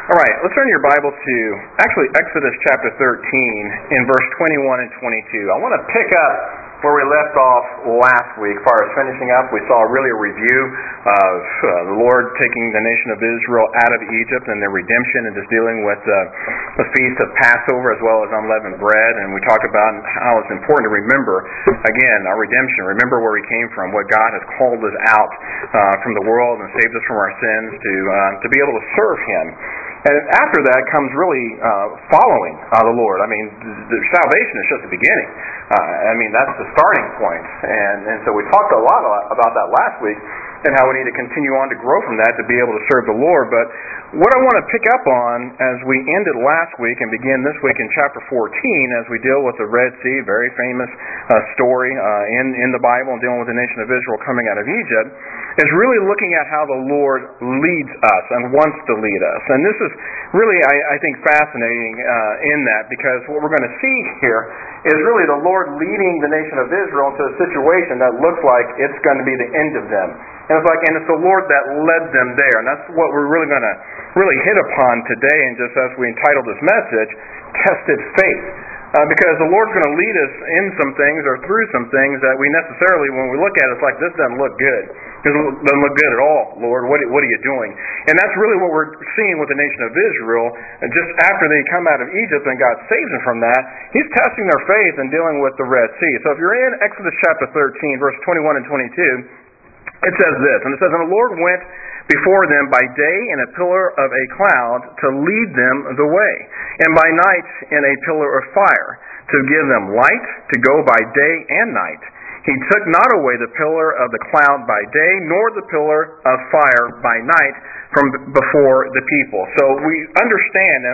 All right, let's turn your Bible to, actually, Exodus chapter 13 in verse 21 and 22. I want to pick up where we left off last week. As far as finishing up, we saw really a review of the Lord taking the nation of Israel out of Egypt and their redemption, and just dealing with the feast of Passover as well as unleavened bread. And we talked about how it's important to remember, again, our redemption. Remember where we came from, what God has called us out from the world and saved us from our sins to be able to serve Him. And after that comes really following the Lord. I mean, the salvation is just the beginning. That's the starting point. And so we talked a lot about that last week, and how we need to continue on to grow from that to be able to serve the Lord. But what I want to pick up on as we ended last week and begin this week in chapter 14, as we deal with the Red Sea, very famous story in the Bible, and dealing with the nation of Israel coming out of Egypt, is really looking at how the Lord leads us and wants to lead us. And this is really, I think, fascinating in that, because what we're going to see here is really the Lord leading the nation of Israel into a situation that looks like it's going to be the end of them. And it's the Lord that led them there. And that's what we're really going to really hit upon today, and just as we entitled this message, Tested Faith. Because the Lord's going to lead us in some things or through some things that we necessarily, when we look at it, it's like, this doesn't look good. This doesn't look good at all, Lord. What are you doing? And that's really what we're seeing with the nation of Israel. And just after they come out of Egypt and God saves them from that, He's testing their faith and dealing with the Red Sea. So if you're in Exodus chapter 13, verse 21 and 22, it says this, and it says, "And the Lord went before them by day in a pillar of a cloud to lead them the way, and by night in a pillar of fire, to give them light to go by day and night. He took not away the pillar of the cloud by day, nor the pillar of fire by night from before the people." So we understand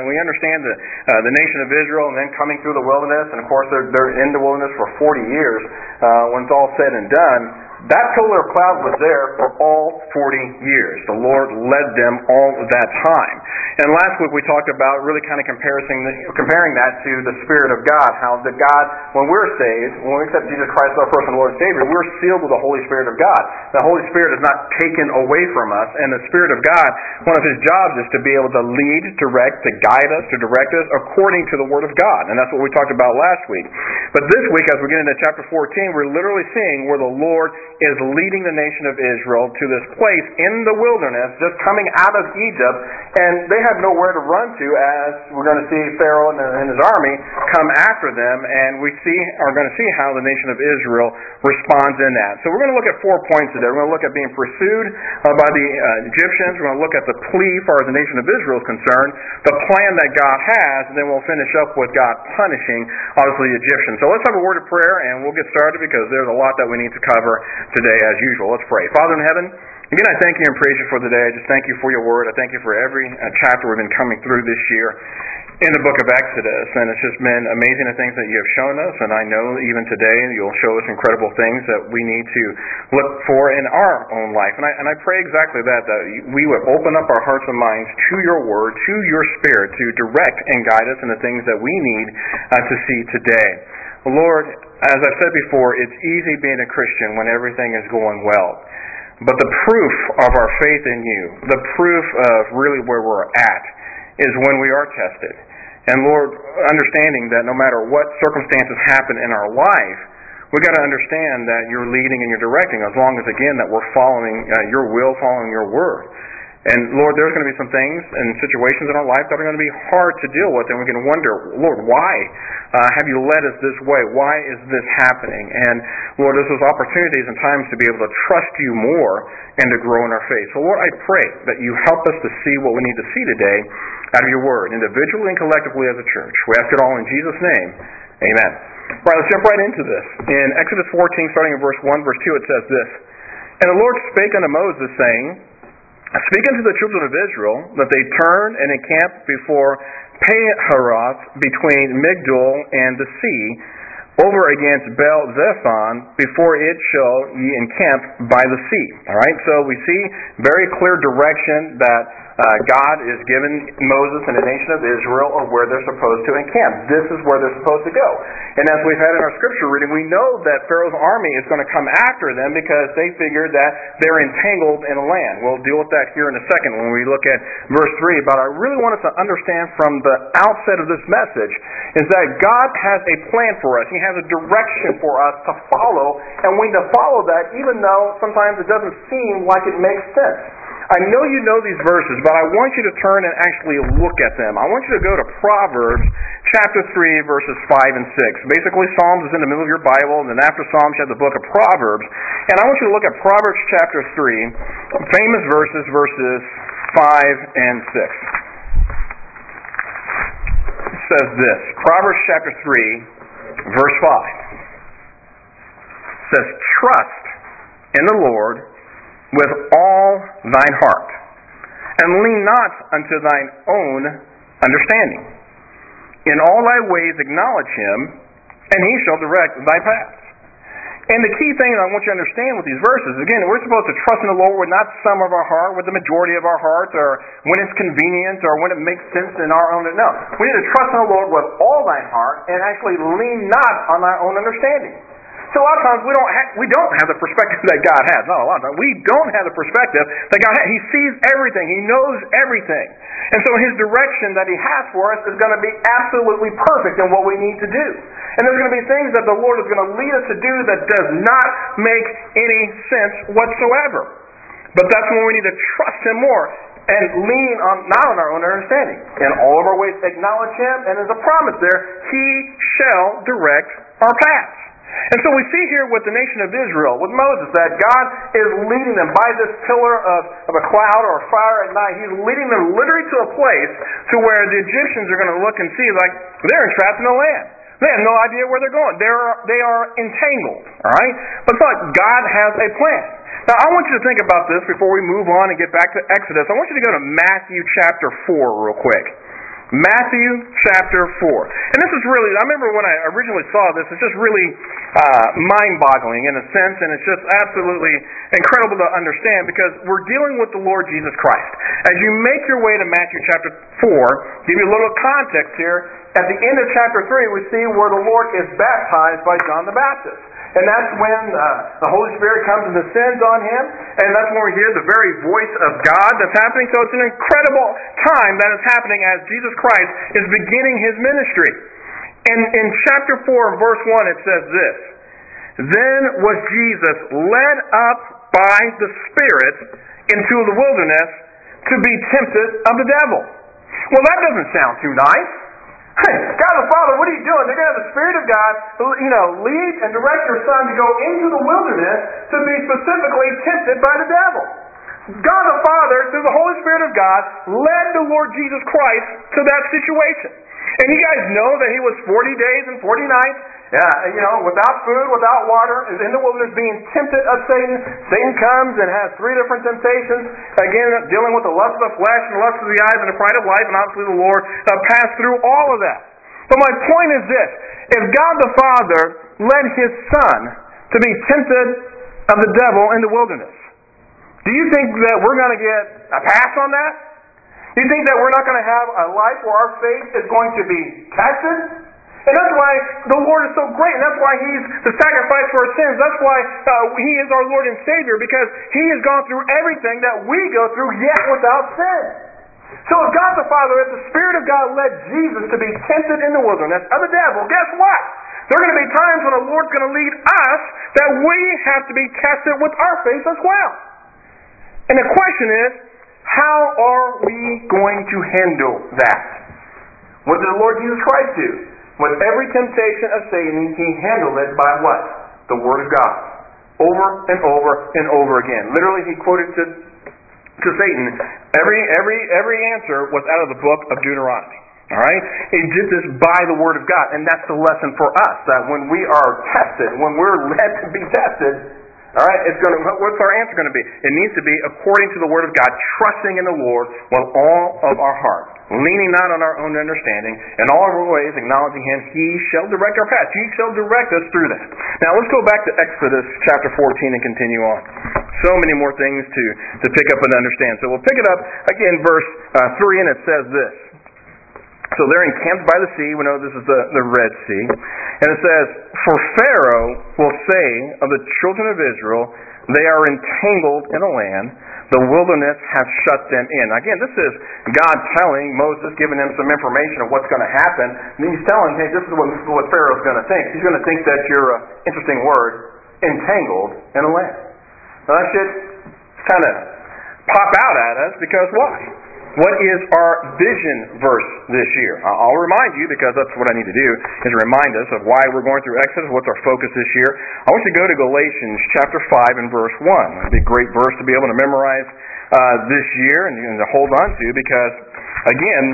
the nation of Israel, and then coming through the wilderness, and of course they're in the wilderness for 40 years when it's all said and done. That pillar of cloud was there for all 40 years. The Lord led them all of that time. And last week we talked about really kind of comparing that to the Spirit of God. How that God, when we're saved, when we accept Jesus Christ as our personal Lord and Savior, we're sealed with the Holy Spirit of God. The Holy Spirit is not taken away from us. And the Spirit of God, one of His jobs is to be able to lead, direct, to guide us, to direct us according to the Word of God. And that's what we talked about last week. But this week, as we get into chapter 14, we're literally seeing where the Lord is leading the nation of Israel to this place in the wilderness, just coming out of Egypt, and they have nowhere to run to, as we're going to see Pharaoh and his army come after them, and we are going to see how the nation of Israel responds in that. So we're going to look at 4 points today. We're going to look at being pursued by the Egyptians. We're going to look at the plea as far as the nation of Israel is concerned, the plan that God has, and then we'll finish up with God punishing, obviously, the Egyptians. So let's have a word of prayer, and we'll get started, because there's a lot that we need to cover today as usual. Let's pray. Father in heaven, again, I thank You and praise You for the day. I just thank You for Your word. I thank You for every chapter we've been coming through this year in the book of Exodus. And it's just been amazing the things that You have shown us. And I know even today You'll show us incredible things that we need to look for in our own life. And I pray exactly that we would open up our hearts and minds to Your word, to Your Spirit, to direct and guide us in the things that we need to see today. Lord, as I've said before, it's easy being a Christian when everything is going well. But the proof of our faith in You, the proof of really where we're at, is when we are tested. And Lord, understanding that no matter what circumstances happen in our life, we've got to understand that You're leading and You're directing, as long as, again, that we're following Your will, following Your word. And Lord, there's going to be some things and situations in our life that are going to be hard to deal with, and we're going to wonder, Lord, why have You led us this way? Why is this happening? And Lord, there's those opportunities and times to be able to trust You more and to grow in our faith. So Lord, I pray that You help us to see what we need to see today out of Your word, individually and collectively as a church. We ask it all in Jesus' name. Amen. All right, let's jump right into this. In Exodus 14, starting in verse 1, verse 2, it says this, "And the Lord spake unto Moses, saying, Speak unto the children of Israel, that they turn and encamp before Pihahiroth, between Migdol and the sea, over against Baal-zephon, before it shall ye encamp by the sea." All right, so we see very clear direction that God is giving Moses and the nation of Israel of where they're supposed to encamp. This is where they're supposed to go. And as we've had in our scripture reading, we know that Pharaoh's army is going to come after them because they figured that they're entangled in a land. We'll deal with that here in a second when we look at verse 3. But I really want us to understand from the outset of this message is that God has a plan for us. He has a direction for us to follow, and we need to follow that even though sometimes it doesn't seem like it makes sense. I know you know these verses, but I want you to turn and actually look at them. I want you to go to Proverbs chapter 3, verses 5 and 6. Basically, Psalms is in the middle of your Bible, and then after Psalms you have the book of Proverbs. And I want you to look at Proverbs chapter 3, famous verses 5 and 6. It says this, Proverbs chapter 3, verse 5. It says, "Trust in the Lord with all thine heart, and lean not unto thine own understanding. In all thy ways acknowledge him, and he shall direct thy paths." And the key thing that I want you to understand with these verses, again, we're supposed to trust in the Lord with not some of our heart, with the majority of our heart, or when it's convenient, or when it makes sense in our own. No, we need to trust in the Lord with all thine heart, and actually lean not on thy own understanding. So a lot of times we don't have the perspective that God has. Not a lot of times. We don't have the perspective that God has. He sees everything. He knows everything. And so His direction that He has for us is going to be absolutely perfect in what we need to do. And there's going to be things that the Lord is going to lead us to do that does not make any sense whatsoever. But that's when we need to trust Him more and lean on not on our own understanding. In all of our ways acknowledge Him, and there's a promise there, He shall direct our paths. And so we see here with the nation of Israel, with Moses, that God is leading them by this pillar of a cloud or a fire at night. He's leading them literally to a place to where the Egyptians are going to look and see like they're entrapped in the land. They have no idea where they're going. They are entangled. All right? But it's like God has a plan. Now I want you to think about this before we move on and get back to Exodus. I want you to go to Matthew chapter 4 real quick. Matthew chapter 4. And this is really, I remember when I originally saw this, it's just really mind-boggling in a sense, and it's just absolutely incredible to understand because we're dealing with the Lord Jesus Christ. As you make your way to Matthew chapter 4, give you a little context here, at the end of chapter 3 we see where the Lord is baptized by John the Baptist. And that's when the Holy Spirit comes and descends on Him. And that's when we hear the very voice of God that's happening. So it's an incredible time that is happening as Jesus Christ is beginning His ministry. And in chapter 4, verse 1, it says this, "Then was Jesus led up by the Spirit into the wilderness to be tempted of the devil." Well, that doesn't sound too nice. Hey, God the Father, what are you doing? They're going to have the Spirit of God, lead and direct your Son to go into the wilderness to be specifically tempted by the devil. God the Father, through the Holy Spirit of God, led the Lord Jesus Christ to that situation. And you guys know that He was 40 days and 40 nights, without food, without water, is in the wilderness being tempted of Satan. Satan comes and has 3 different temptations. Again, dealing with the lust of the flesh and the lust of the eyes and the pride of life, and obviously the Lord passed through all of that. But my point is this, if God the Father led His Son to be tempted of the devil in the wilderness, do you think that we're going to get a pass on that? Do you think that we're not going to have a life where our faith is going to be tested? And that's why the Lord is so great, and that's why He's the sacrifice for our sins. That's why He is our Lord and Savior, because He has gone through everything that we go through, yet without sin. So if God the Father, if the Spirit of God led Jesus to be tempted in the wilderness of the devil, guess what? There are going to be times when the Lord's going to lead us that we have to be tested with our faith as well. And the question is, how are we going to handle that? What did the Lord Jesus Christ do? With every temptation of Satan, He handled it by what? The Word of God. Over and over and over again. Literally, He quoted to Satan, every answer was out of the book of Deuteronomy. Alright? He did this by the Word of God. And that's the lesson for us, that when we are tested, when we're led to be tested, alright, what's our answer going to be? It needs to be according to the Word of God, trusting in the Lord with all of our heart, leaning not on our own understanding, in all of our ways acknowledging Him. He shall direct our path. He shall direct us through that. Now let's go back to Exodus chapter 14 and continue on. So many more things to pick up and understand. So we'll pick it up again, verse 3, and it says this. So they're encamped by the sea. We know this is the Red Sea. And it says, "For Pharaoh will say of the children of Israel, they are entangled in a land. The wilderness has shut them in." Again, this is God telling Moses, giving him some information of what's going to happen. And he's telling, hey, this is what Pharaoh's going to think. He's going to think that you're, interesting word, entangled in a land. Now that should kind of pop out at us because why? What is our vision verse this year? I'll remind you, because that's what I need to do, is remind us of why we're going through Exodus, what's our focus this year. I want you to go to Galatians chapter 5 and verse 1. It'd be a great verse to be able to memorize this year and to hold on to, because, again,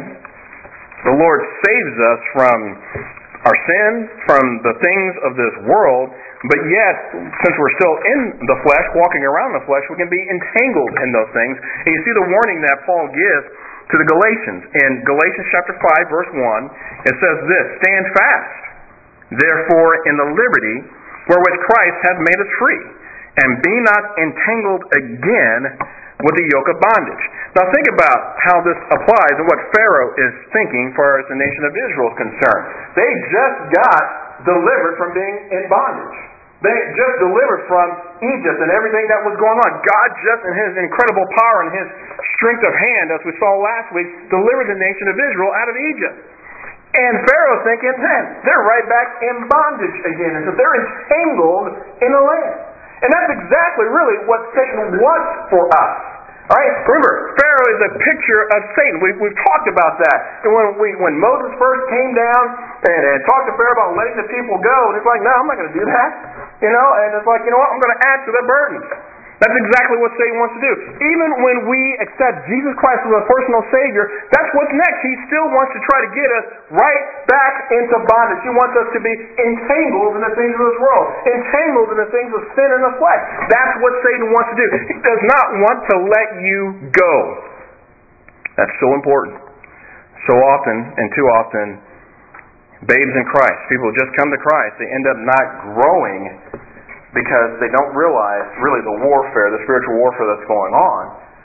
the Lord saves us from our sin, from the things of this world, but yet, since we're still in the flesh, walking around the flesh, we can be entangled in those things. And you see the warning that Paul gives to the Galatians. In Galatians chapter 5, verse 1, it says this, "Stand fast, therefore, in the liberty wherewith Christ hath made us free, and be not entangled again with the yoke of bondage." Now think about how this applies and what Pharaoh is thinking as far as the nation of Israel is concerned. They just got delivered from being in bondage. They just delivered from Egypt and everything that was going on. God just in His incredible power and His strength of hand, as we saw last week, delivered the nation of Israel out of Egypt. And Pharaoh's thinking, man, they're right back in bondage again. And so they're entangled in the land. And that's exactly really what Satan wants for us. All right? Remember, Pharaoh is a picture of Satan. We've talked about that. And when Moses first came down and talked to Pharaoh about letting the people go, and it's like, no, I'm not going to do that. And it's like, you know what, I'm going to add to their burdens. That's exactly what Satan wants to do. Even when we accept Jesus Christ as a personal Savior, that's what's next. He still wants to try to get us right back into bondage. He wants us to be entangled in the things of this world, entangled in the things of sin and the flesh. That's what Satan wants to do. He does not want to let you go. That's so important. So often, and too often, babes in Christ, people who just come to Christ, they end up not growing because they don't realize really the warfare, the spiritual warfare that's going on.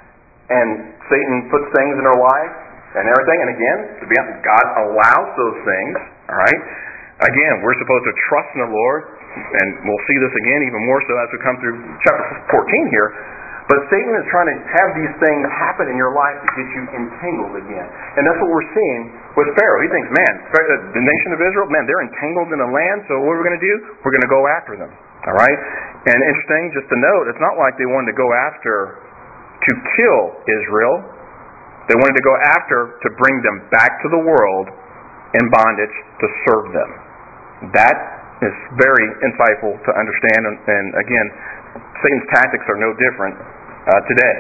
And Satan puts things in their life and everything. And again, to be honest, God allows those things. All right. Again, we're supposed to trust in the Lord, and we'll see this again even more so as we come through chapter 14 here. But Satan is trying to have these things happen in your life to get you entangled again. And that's what we're seeing with Pharaoh. He thinks, man, the nation of Israel, man, they're entangled in the land, so what are we going to do? We're going to go after them. All right? And interesting, just to note, it's not like they wanted to go after to kill Israel. They wanted to go after to bring them back to the world in bondage to serve them. That is very insightful to understand. And again, Satan's tactics are no different today.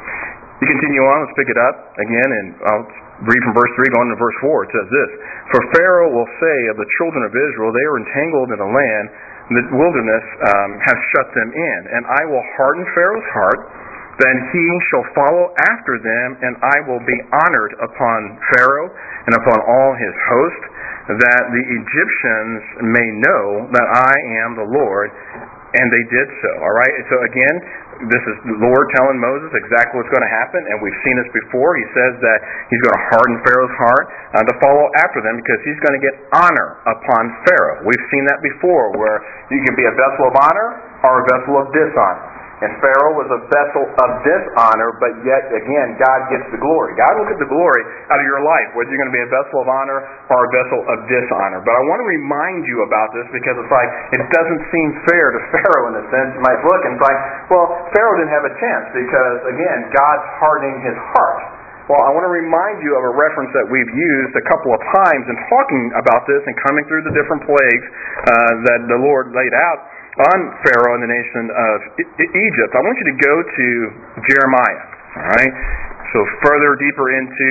You continue on, let's pick it up again, and I'll read from verse 3 going to verse 4. It says this, "For Pharaoh will say of the children of Israel, they are entangled in a land, the wilderness has shut them in. And I will harden Pharaoh's heart, then he shall follow after them, and I will be honored upon Pharaoh and upon all his host, that the Egyptians may know that I am the Lord." And they did so. All right? So again, this is the Lord telling Moses exactly what's going to happen, and we've seen this before. He says that he's going to harden Pharaoh's heart to follow after them because he's going to get honor upon Pharaoh. We've seen that before, where you can be a vessel of honor or a vessel of dishonor. And Pharaoh was a vessel of dishonor, but yet, again, God gets the glory. God will get the glory out of your life, whether you're going to be a vessel of honor or a vessel of dishonor. But I want to remind you about this because it's like, it doesn't seem fair to Pharaoh in a sense. You might look and it's like, well, Pharaoh didn't have a chance because, again, God's hardening his heart. Well, I want to remind you of a reference that we've used a couple of times in talking about this and coming through the different plagues that the Lord laid out on Pharaoh and the nation of Egypt. I want you to go to Jeremiah. All right? So further deeper into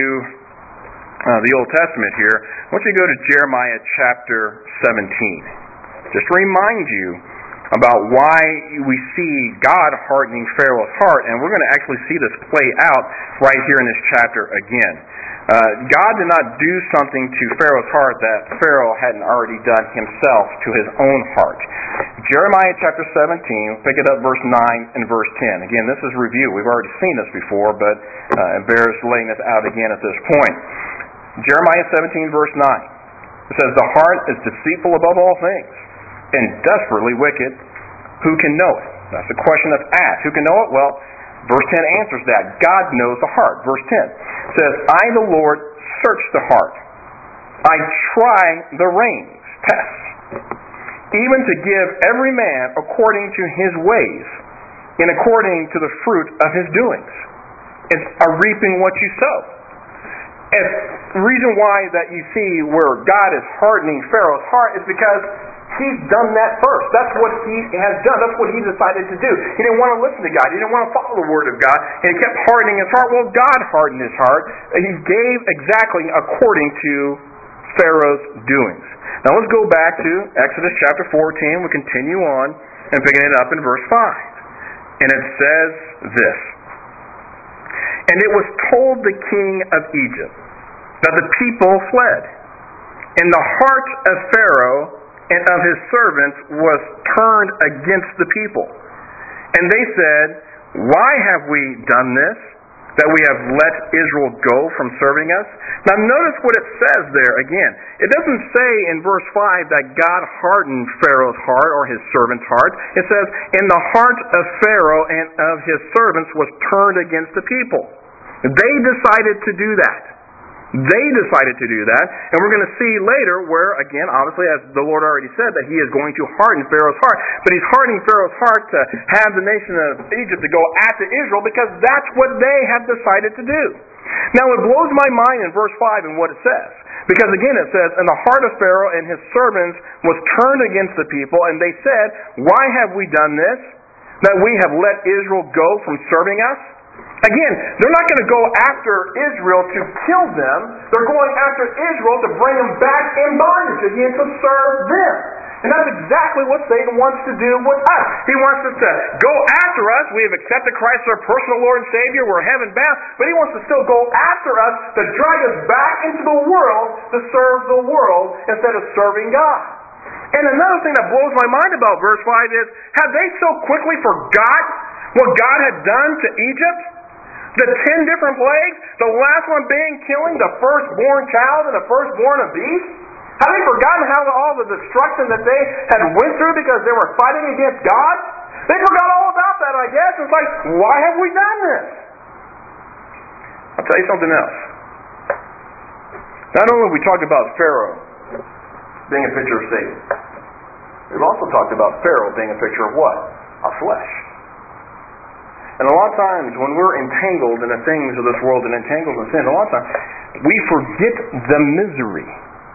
the Old Testament here, I want you to go to Jeremiah chapter 17. Just to remind you about why we see God hardening Pharaoh's heart, and we're going to actually see this play out right here in this chapter again. God did not do something to Pharaoh's heart that Pharaoh hadn't already done himself to his own heart. Jeremiah chapter 17, pick it up verse 9 and verse 10. Again, this is review. We've already seen this before, but it bears laying this out again at this point. Jeremiah 17, verse 9. It says, "The heart is deceitful above all things, and desperately wicked. Who can know it?" That's the question that's asked. Who can know it? Well, verse 10 answers that. God knows the heart. Verse 10 says, "I, the Lord, search the heart. I try the reins," tests, "even to give every man according to his ways, and according to the fruit of his doings." It's a reaping what you sow. And the reason why that you see where God is hardening Pharaoh's heart is because he's done that first. That's what he has done. That's what he decided to do. He didn't want to listen to God. He didn't want to follow the Word of God. And he kept hardening his heart. Well, God hardened his heart. And he gave exactly according to Pharaoh's doings. Now let's go back to Exodus chapter 14. We'll continue on and picking it up in verse 5. And it says this: "And it was told the king of Egypt that the people fled, and the heart of Pharaoh and of his servants was turned against the people. And they said, 'Why have we done this, that we have let Israel go from serving us?'" Now notice what it says there again. It doesn't say in verse 5 that God hardened Pharaoh's heart or his servants' heart. It says, "And the heart of Pharaoh and of his servants was turned against the people." They decided to do that. They decided to do that, and we're going to see later where, again, obviously, as the Lord already said, that he is going to harden Pharaoh's heart. But he's hardening Pharaoh's heart to have the nation of Egypt to go after Israel because that's what they have decided to do. Now, it blows my mind in verse 5 and what it says. Because again it says, "And the heart of Pharaoh and his servants was turned against the people, and they said, 'Why have we done this, that we have let Israel go from serving us?'" Again, they're not going to go after Israel to kill them. They're going after Israel to bring them back in bondage again to serve them. And that's exactly what Satan wants to do with us. He wants us to go after us. We have accepted Christ as our personal Lord and Savior. We're heaven bound. But he wants to still go after us to drag us back into the world to serve the world instead of serving God. And another thing that blows my mind about verse 5 is, have they so quickly forgot what God had done to Egypt? The 10 different plagues, the last one being killing the firstborn child and the firstborn of beasts. Have they forgotten how all the destruction that they had went through because they were fighting against God? They forgot all about that, I guess. It's like, why have we done this? I'll tell you something else. Not only have we talked about Pharaoh being a picture of Satan, we've also talked about Pharaoh being a picture of what? Our flesh. And a lot of times when we're entangled in the things of this world and entangled in sin, a lot of times we forget the misery.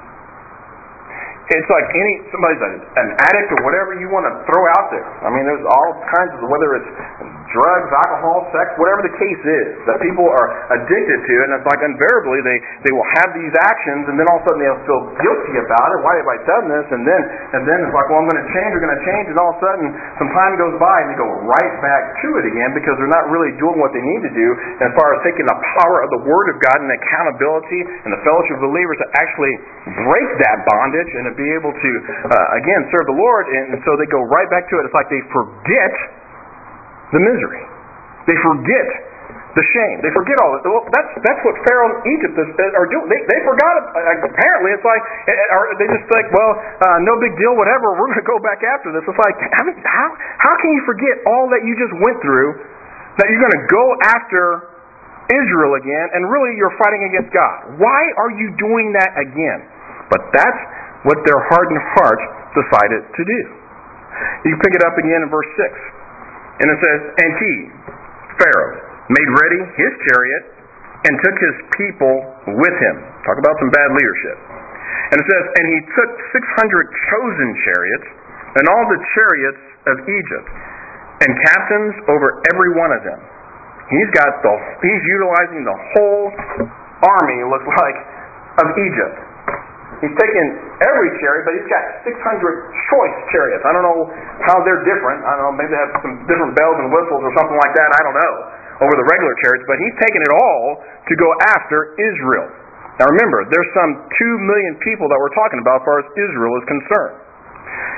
It's like somebody's an addict or whatever you want to throw out there. I mean, there's all kinds of, whether it's drugs, alcohol, sex, whatever the case is, that people are addicted to, and it's like invariably they will have these actions, and then all of a sudden they'll feel guilty about it. Why have I done this? And then it's like, well, I'm going to change, and all of a sudden some time goes by and they go right back to it again because they're not really doing what they need to do as far as taking the power of the Word of God and accountability and the fellowship of believers to actually break that bondage and to be able to, again, serve the Lord, and so they go right back to it. It's like they forget the misery. They forget the shame. They forget all that. Well, that's what Pharaoh and Egypt are doing. They forgot it. Apparently, it's like, they just think, well, no big deal, whatever, we're going to go back after this. It's like, how can you forget all that you just went through, that you're going to go after Israel again, and really you're fighting against God? Why are you doing that again? But that's what their hardened hearts decided to do. You pick it up again in verse 6. And it says, "And he," Pharaoh, "made ready his chariot and took his people with him." Talk about some bad leadership. And it says, "And he took 600 chosen chariots and all the chariots of Egypt and captains over every one of them." He's utilizing the whole army, it looks like, of Egypt. He's taken every chariot, but he's got 600 choice chariots. I don't know how they're different. I don't know, maybe they have some different bells and whistles or something like that. I don't know, over the regular chariots. But he's taken it all to go after Israel. Now remember, there's some 2 million people that we're talking about as far as Israel is concerned.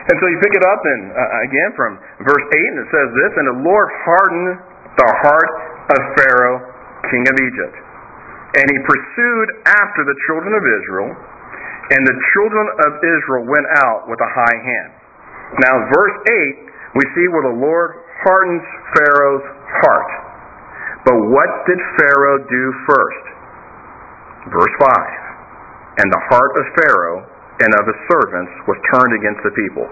And so you pick it up again from verse 8, and it says this, "And the Lord hardened the heart of Pharaoh, king of Egypt. And he pursued after the children of Israel, and the children of Israel went out with a high hand." Now, verse 8, we see where the Lord hardens Pharaoh's heart. But what did Pharaoh do first? Verse 5, "And the heart of Pharaoh and of his servants was turned against the people."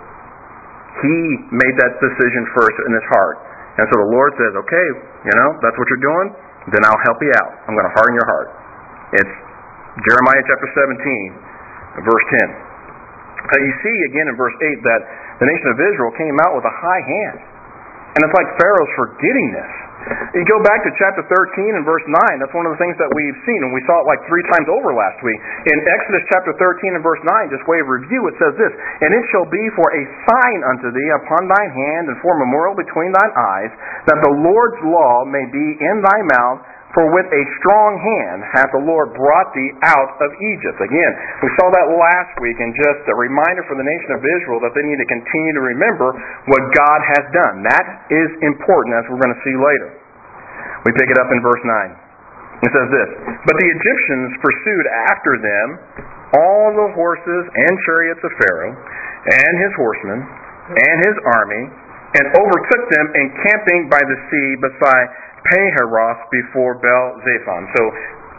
He made that decision first in his heart. And so the Lord says, okay, that's what you're doing, then I'll help you out. I'm going to harden your heart. It's Jeremiah chapter 17, verse 10. You see again in verse 8 that the nation of Israel came out with a high hand. And it's like Pharaoh's forgetting this. You go back to chapter 13 and verse 9, that's one of the things that we've seen, and we saw it like 3 times over last week. In Exodus chapter 13 and verse 9, just way of review, it says this, "And it shall be for a sign unto thee upon thine hand, and for a memorial between thine eyes, that the Lord's law may be in thy mouth, for with a strong hand hath the Lord brought thee out of Egypt." Again, we saw that last week, and just a reminder for the nation of Israel that they need to continue to remember what God has done. That is important, as we're going to see later. We pick it up in verse 9. It says this, "But the Egyptians pursued after them all the horses and chariots of Pharaoh, and his horsemen, and his army, and overtook them encamping by the sea beside Paharoth before Baal-Zephon." So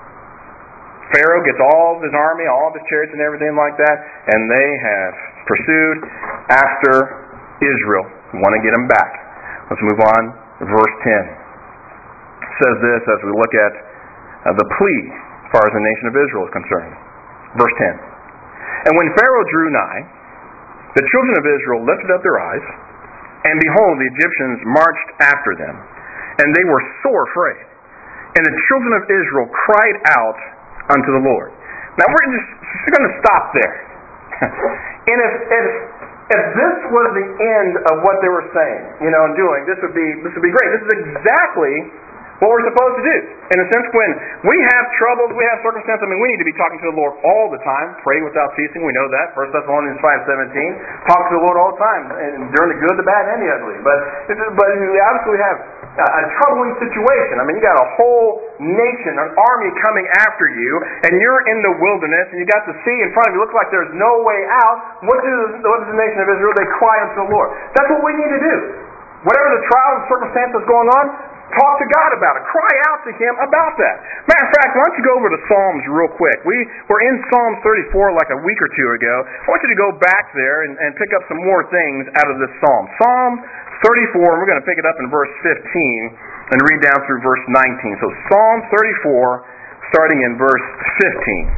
Pharaoh gets all of his army, all of his chariots and everything like that, and they have pursued after Israel. Want to get them back. Let's move on to verse 10. It says this as we look at the plea as far as the nation of Israel is concerned. Verse 10. "And when Pharaoh drew nigh, the children of Israel lifted up their eyes, and behold, the Egyptians marched after them. And they were sore afraid. And the children of Israel cried out unto the Lord." Now we're just going to stop there. And if this was the end of what they were saying, and doing, this would be great. This is exactly what we're supposed to do. In a sense, when we have troubles, we have circumstances, we need to be talking to the Lord all the time, praying without ceasing. We know that. 1 Thessalonians 5:17. Talk to the Lord all the time, and during the good, the bad, and the ugly. But you obviously have a troubling situation. You got a whole nation, an army coming after you, and you're in the wilderness, and you got the sea in front of you. It looks like there's no way out. What does the nation of Israel? They cry unto the Lord. That's what we need to do. Whatever the trials and circumstances going on, talk to God about it. Cry out to Him about that. Matter of fact, why don't you go over to Psalms real quick. We were in Psalms 34 like a week or two ago. I want you to go back there and pick up some more things out of this Psalm. Psalm 34, we're going to pick it up in verse 15 and read down through verse 19. So Psalm 34, starting in verse 15.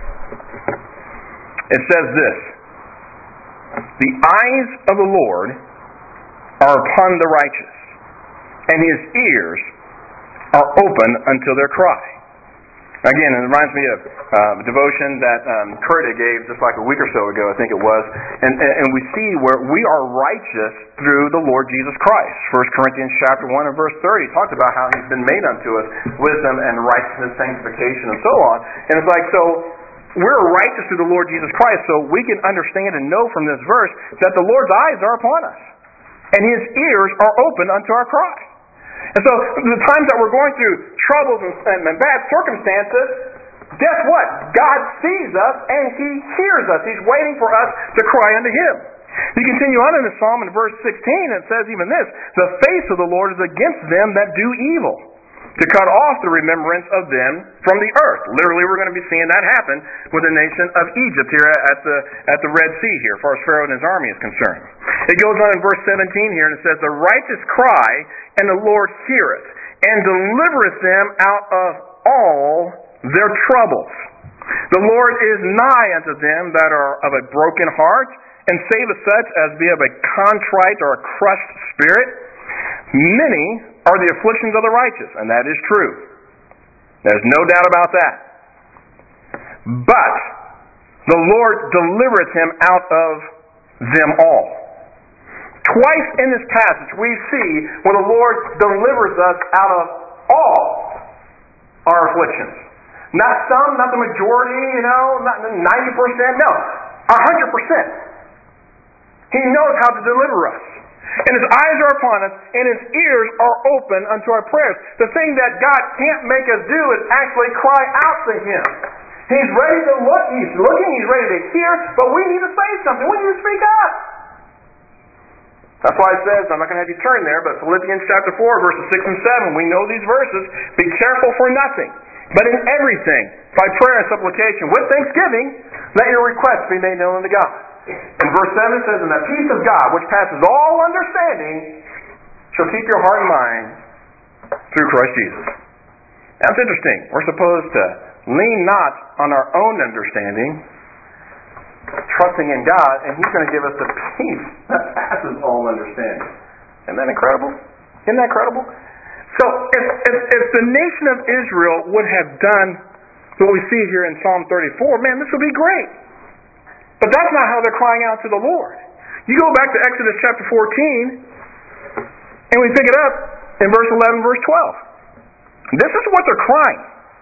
It says this, "The eyes of the Lord are upon the righteous, and His ears are open unto their cry." Again, it reminds me of a devotion that Curtis gave just like a week or so ago, I think it was. And we see where we are righteous through the Lord Jesus Christ. 1 Corinthians chapter 1 and verse 30 talks about how He's been made unto us wisdom and righteousness, sanctification, and so on. And it's like, so we're righteous through the Lord Jesus Christ, so we can understand and know from this verse that the Lord's eyes are upon us, and His ears are open unto our cry. And so the times that we're going through troubles and bad circumstances, guess what? God sees us and He hears us. He's waiting for us to cry unto Him. You continue on in the Psalm in verse 16, and it says even this, "The face of the Lord is against them that do evil, to cut off the remembrance of them from the earth." Literally, we're going to be seeing that happen with the nation of Egypt here at the Red Sea here, as far as Pharaoh and his army is concerned. It goes on in verse 17 here, and it says, "The righteous cry, and the Lord heareth, and delivereth them out of all their troubles. The Lord is nigh unto them that are of a broken heart, and saveth such as be of a contrite or a crushed spirit. Many are the afflictions of the righteous," and that is true. There's no doubt about that. "But the Lord delivereth him out of them all." Twice in this passage we see where the Lord delivers us out of all our afflictions. Not some, not the majority, not 90%, no, 100%. He knows how to deliver us. And His eyes are upon us, and His ears are open unto our prayers. The thing that God can't make us do is actually cry out to Him. He's ready to look, He's looking, He's ready to hear, but we need to say something. We need to speak up. That's why it says, I'm not going to have you turn there, but Philippians chapter 4, verses 6 and 7, we know these verses. Be careful for nothing, but in everything, by prayer and supplication, with thanksgiving, let your requests be made known unto God. In verse 7 it says, and the peace of God, which passes all understanding, shall keep your heart and mind through Christ Jesus. That's interesting. We're supposed to lean not on our own understanding, trusting in God, and He's going to give us the peace that passes all understanding. Isn't that incredible? Isn't that incredible? So, if the nation of Israel would have done what we see here in Psalm 34, man, this would be great. But that's not how they're crying out to the Lord. You go back to Exodus chapter 14, and we pick it up in verse 11, verse 12. This is what they're crying.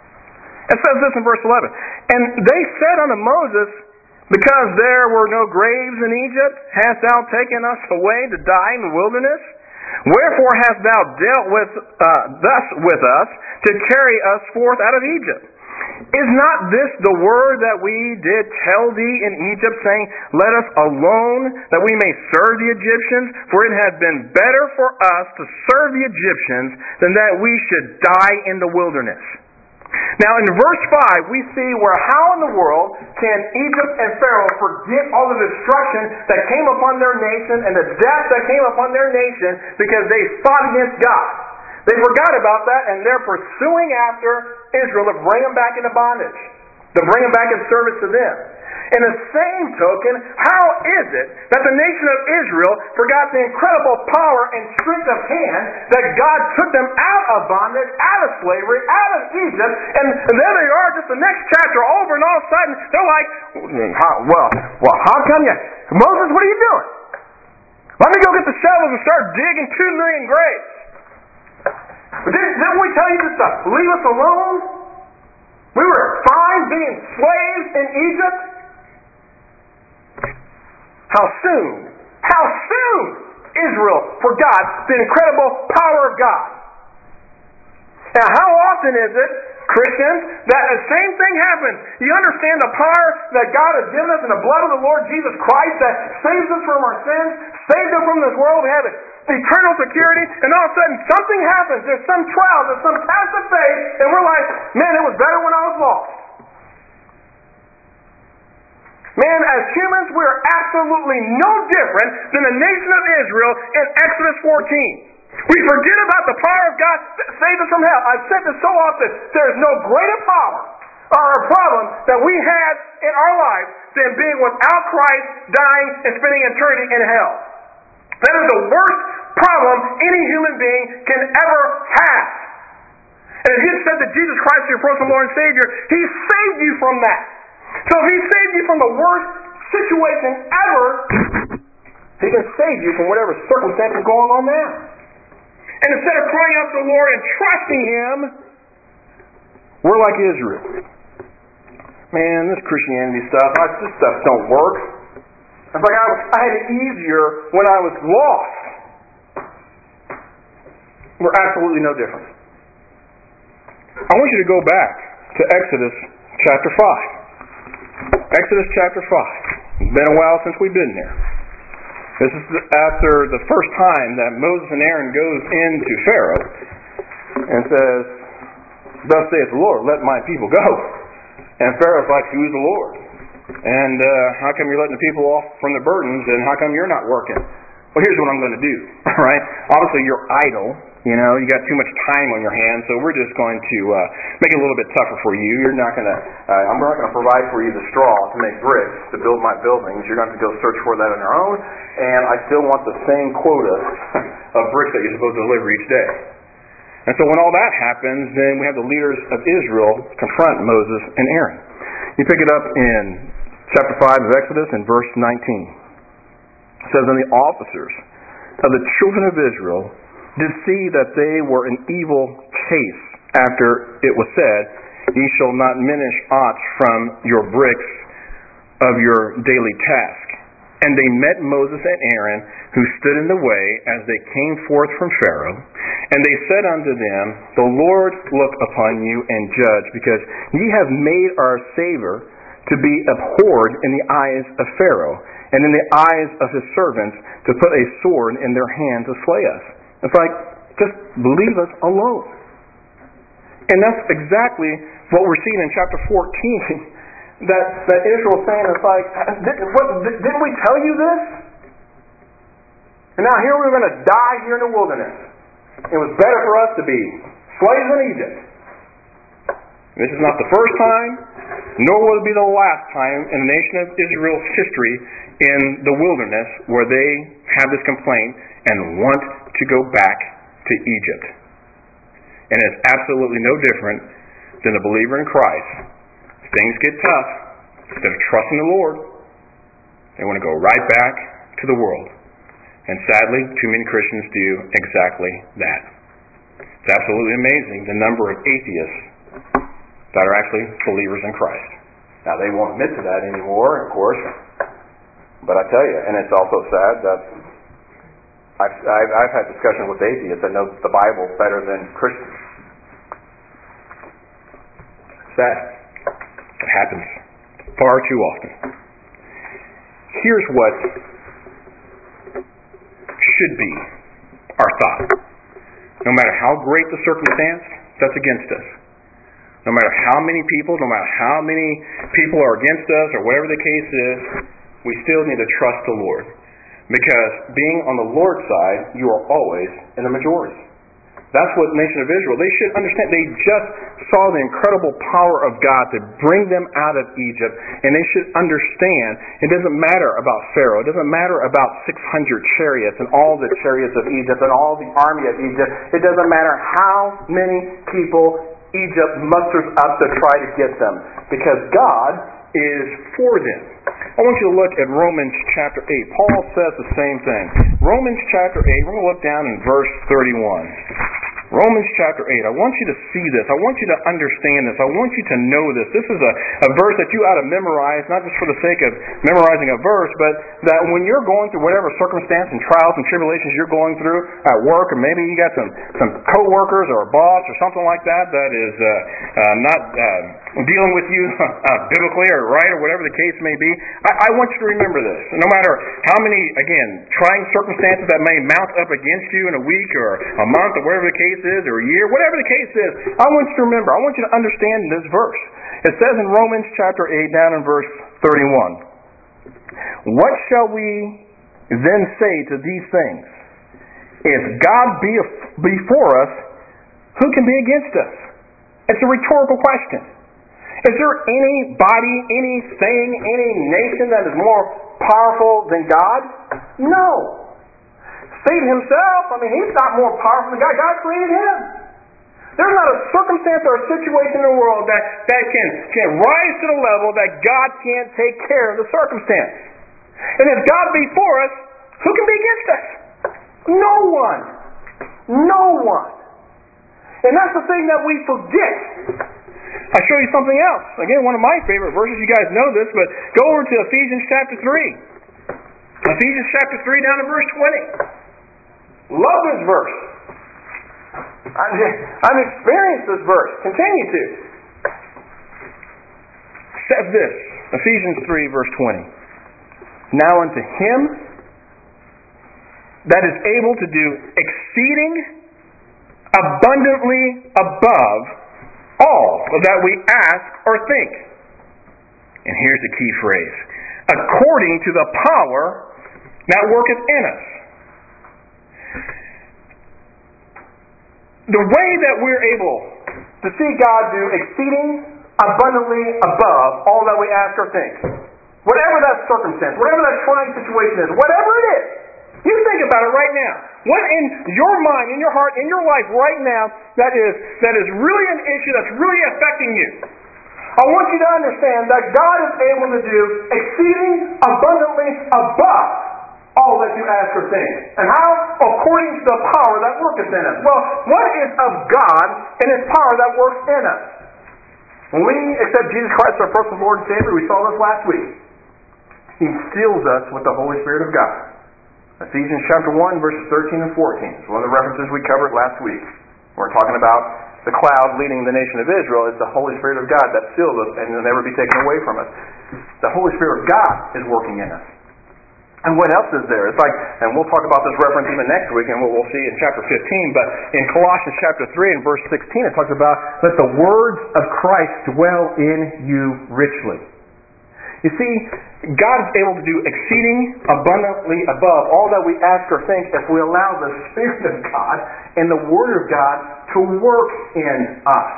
It says this in verse 11. And they said unto Moses, because there were no graves in Egypt, hast thou taken us away to die in the wilderness? Wherefore hast thou dealt thus with us, to carry us forth out of Egypt? Is not this the word that we did tell thee in Egypt, saying, let us alone, that we may serve the Egyptians? For it had been better for us to serve the Egyptians than that we should die in the wilderness. Now in verse 5, we see where how in the world can Egypt and Pharaoh forget all the destruction that came upon their nation and the death that came upon their nation because they fought against God. They forgot about that, and they're pursuing after Israel to bring them back into bondage, to bring them back in service to them. In the same token, how is it that the nation of Israel forgot the incredible power and strength of hand that God took them out of bondage, out of slavery, out of Egypt, and there they are, just the next chapter over, and all of a sudden, they're like, how come you, Moses, what are you doing? Let me go get the shovels and start digging 2 million graves. Didn't we tell you just to leave us alone? We were fine being slaves in Egypt. How soon Israel forgot the incredible power of God. Now, how often is it, Christians, that the same thing happens? You understand the power that God has given us in the blood of the Lord Jesus Christ that saves us from our sins, saves us from this world. We have eternal security, and all of a sudden something happens. There's some trial, there's some test of faith, and we're like, man, it was better when I was lost. Man, as humans, we are absolutely no different than the nation of Israel in Exodus 14. We forget about the power of God that saved us from hell. I've said this so often. There is no greater power or a problem that we had in our lives than being without Christ, dying, and spending eternity in hell. That is the worst problem any human being can ever have. And if you said that Jesus Christ is your personal Lord and Savior, He saved you from that. So if He saved you from the worst situation ever, He can save you from whatever circumstance is going on now. And instead of crying out to the Lord and trusting Him, we're like Israel. Man, this Christianity stuff, this stuff don't work. It's like I had it easier when I was lost. We're absolutely no different. I want you to go back to Exodus chapter 5. Exodus chapter 5. It's been a while since we've been there. This is after the first time that Moses and Aaron goes into Pharaoh and says, thus saith the Lord, let my people go. And Pharaoh's like, who's the Lord? And how come you're letting the people off from the burdens, and how come you're not working? Well, here's what I'm going to do, right? Obviously, you're idle. You got too much time on your hands, so we're just going to make it a little bit tougher for you. I'm not going to provide for you the straw to make bricks to build my buildings. You're going to have to go search for that on your own, and I still want the same quota of bricks that you're supposed to deliver each day. And so when all that happens, then we have the leaders of Israel confront Moses and Aaron. You pick it up in chapter 5 of Exodus in verse 19. It says, and the officers of the children of Israel did see that they were in evil case after it was said, ye shall not minish aught from your bricks of your daily task. And they met Moses and Aaron, who stood in the way as they came forth from Pharaoh. And they said unto them, The Lord look upon you and judge, because ye have made our Savior to be abhorred in the eyes of Pharaoh, and in the eyes of his servants, to put a sword in their hand to slay us. It's like, just leave us alone. And that's exactly what we're seeing in chapter 14. That Israel saying, it's like, didn't we tell you this? And now here we're going to die here in the wilderness. It was better for us to be slaves in Egypt. This is not the first time, nor will it be the last time in the nation of Israel's history in the wilderness where they have this complaint and want to go back to Egypt. And it's absolutely no different than the believer in Christ. Things get tough, instead of trusting the Lord, they want to go right back to the world. And sadly, too many Christians do exactly that. It's absolutely amazing the number of atheists that are actually believers in Christ. Now, they won't admit to that anymore, of course, but I tell you, and it's also sad that I've had discussions with atheists that know the Bible better than Christians. Sad. It happens far too often. Here's what should be our thought. No matter how great the circumstance that's against us, no matter how many people are against us or whatever the case is, we still need to trust the Lord. Because being on the Lord's side, you are always in the majority. That's what the nation of Israel, they should understand. They just saw the incredible power of God to bring them out of Egypt, and they should understand it doesn't matter about Pharaoh. It doesn't matter about 600 chariots and all the chariots of Egypt and all the army of Egypt. It doesn't matter how many people Egypt musters up to try to get them, because God is for them. I want you to look at Romans chapter 8. Paul says the same thing. Romans chapter 8, we're going to look down in verse 31. Romans chapter 8. I want you to see this. I want you to understand this. I want you to know this. This is a verse that you ought to memorize, not just for the sake of memorizing a verse, but that when you're going through whatever circumstance and trials and tribulations you're going through at work, or maybe you got some co-workers or a boss or something like that is not dealing with you biblically or right or whatever the case may be, I want you to remember this. No matter how many, again, trying circumstances that may mount up against you in a week or a month or whatever the case is, or a year, whatever the case is, I want you to remember, I want you to understand this verse. It says in Romans chapter 8, down in verse 31, What shall we then say to these things? If God be for us, who can be against us? It's a rhetorical question. Is there anybody, anything, any nation that is more powerful than God? No. Satan himself, he's not more powerful than God. God created him. There's not a circumstance or a situation in the world that can rise to the level that God can't take care of the circumstance. And if God be for us, who can be against us? No one. No one. And that's the thing that we forget. I'll show you something else. Again, one of my favorite verses. You guys know this, but go over to Ephesians chapter 3. Ephesians chapter 3 down to verse 20. Love this verse. I've experienced this verse. Continue to. It says this, Ephesians 3 verse 20. Now unto him that is able to do exceeding abundantly above all that we ask or think. And here's the key phrase. According to the power that worketh in us. The way that we're able to see God do exceeding abundantly above all that we ask or think, whatever that circumstance, whatever that trying situation is, whatever it is, you think about it right now. What in your mind, in your heart, in your life right now that is really an issue that's really affecting you? I want you to understand that God is able to do exceeding abundantly above all that you ask or think. And how? According to the power that worketh in us. Well, what is of God and His power that works in us? When we accept Jesus Christ as our personal Lord and Savior, we saw this last week. He seals us with the Holy Spirit of God. Ephesians chapter 1, verses 13 and 14 is one of the references we covered last week. We're talking about the cloud leading the nation of Israel. It's the Holy Spirit of God that seals us and will never be taken away from us. The Holy Spirit of God is working in us. And what else is there? It's like, and we'll talk about this reference even next week, and we'll see in chapter 15, but in Colossians chapter 3 and verse 16, it talks about, let the words of Christ dwell in you richly. You see, God is able to do exceeding abundantly above all that we ask or think if we allow the Spirit of God and the Word of God to work in us.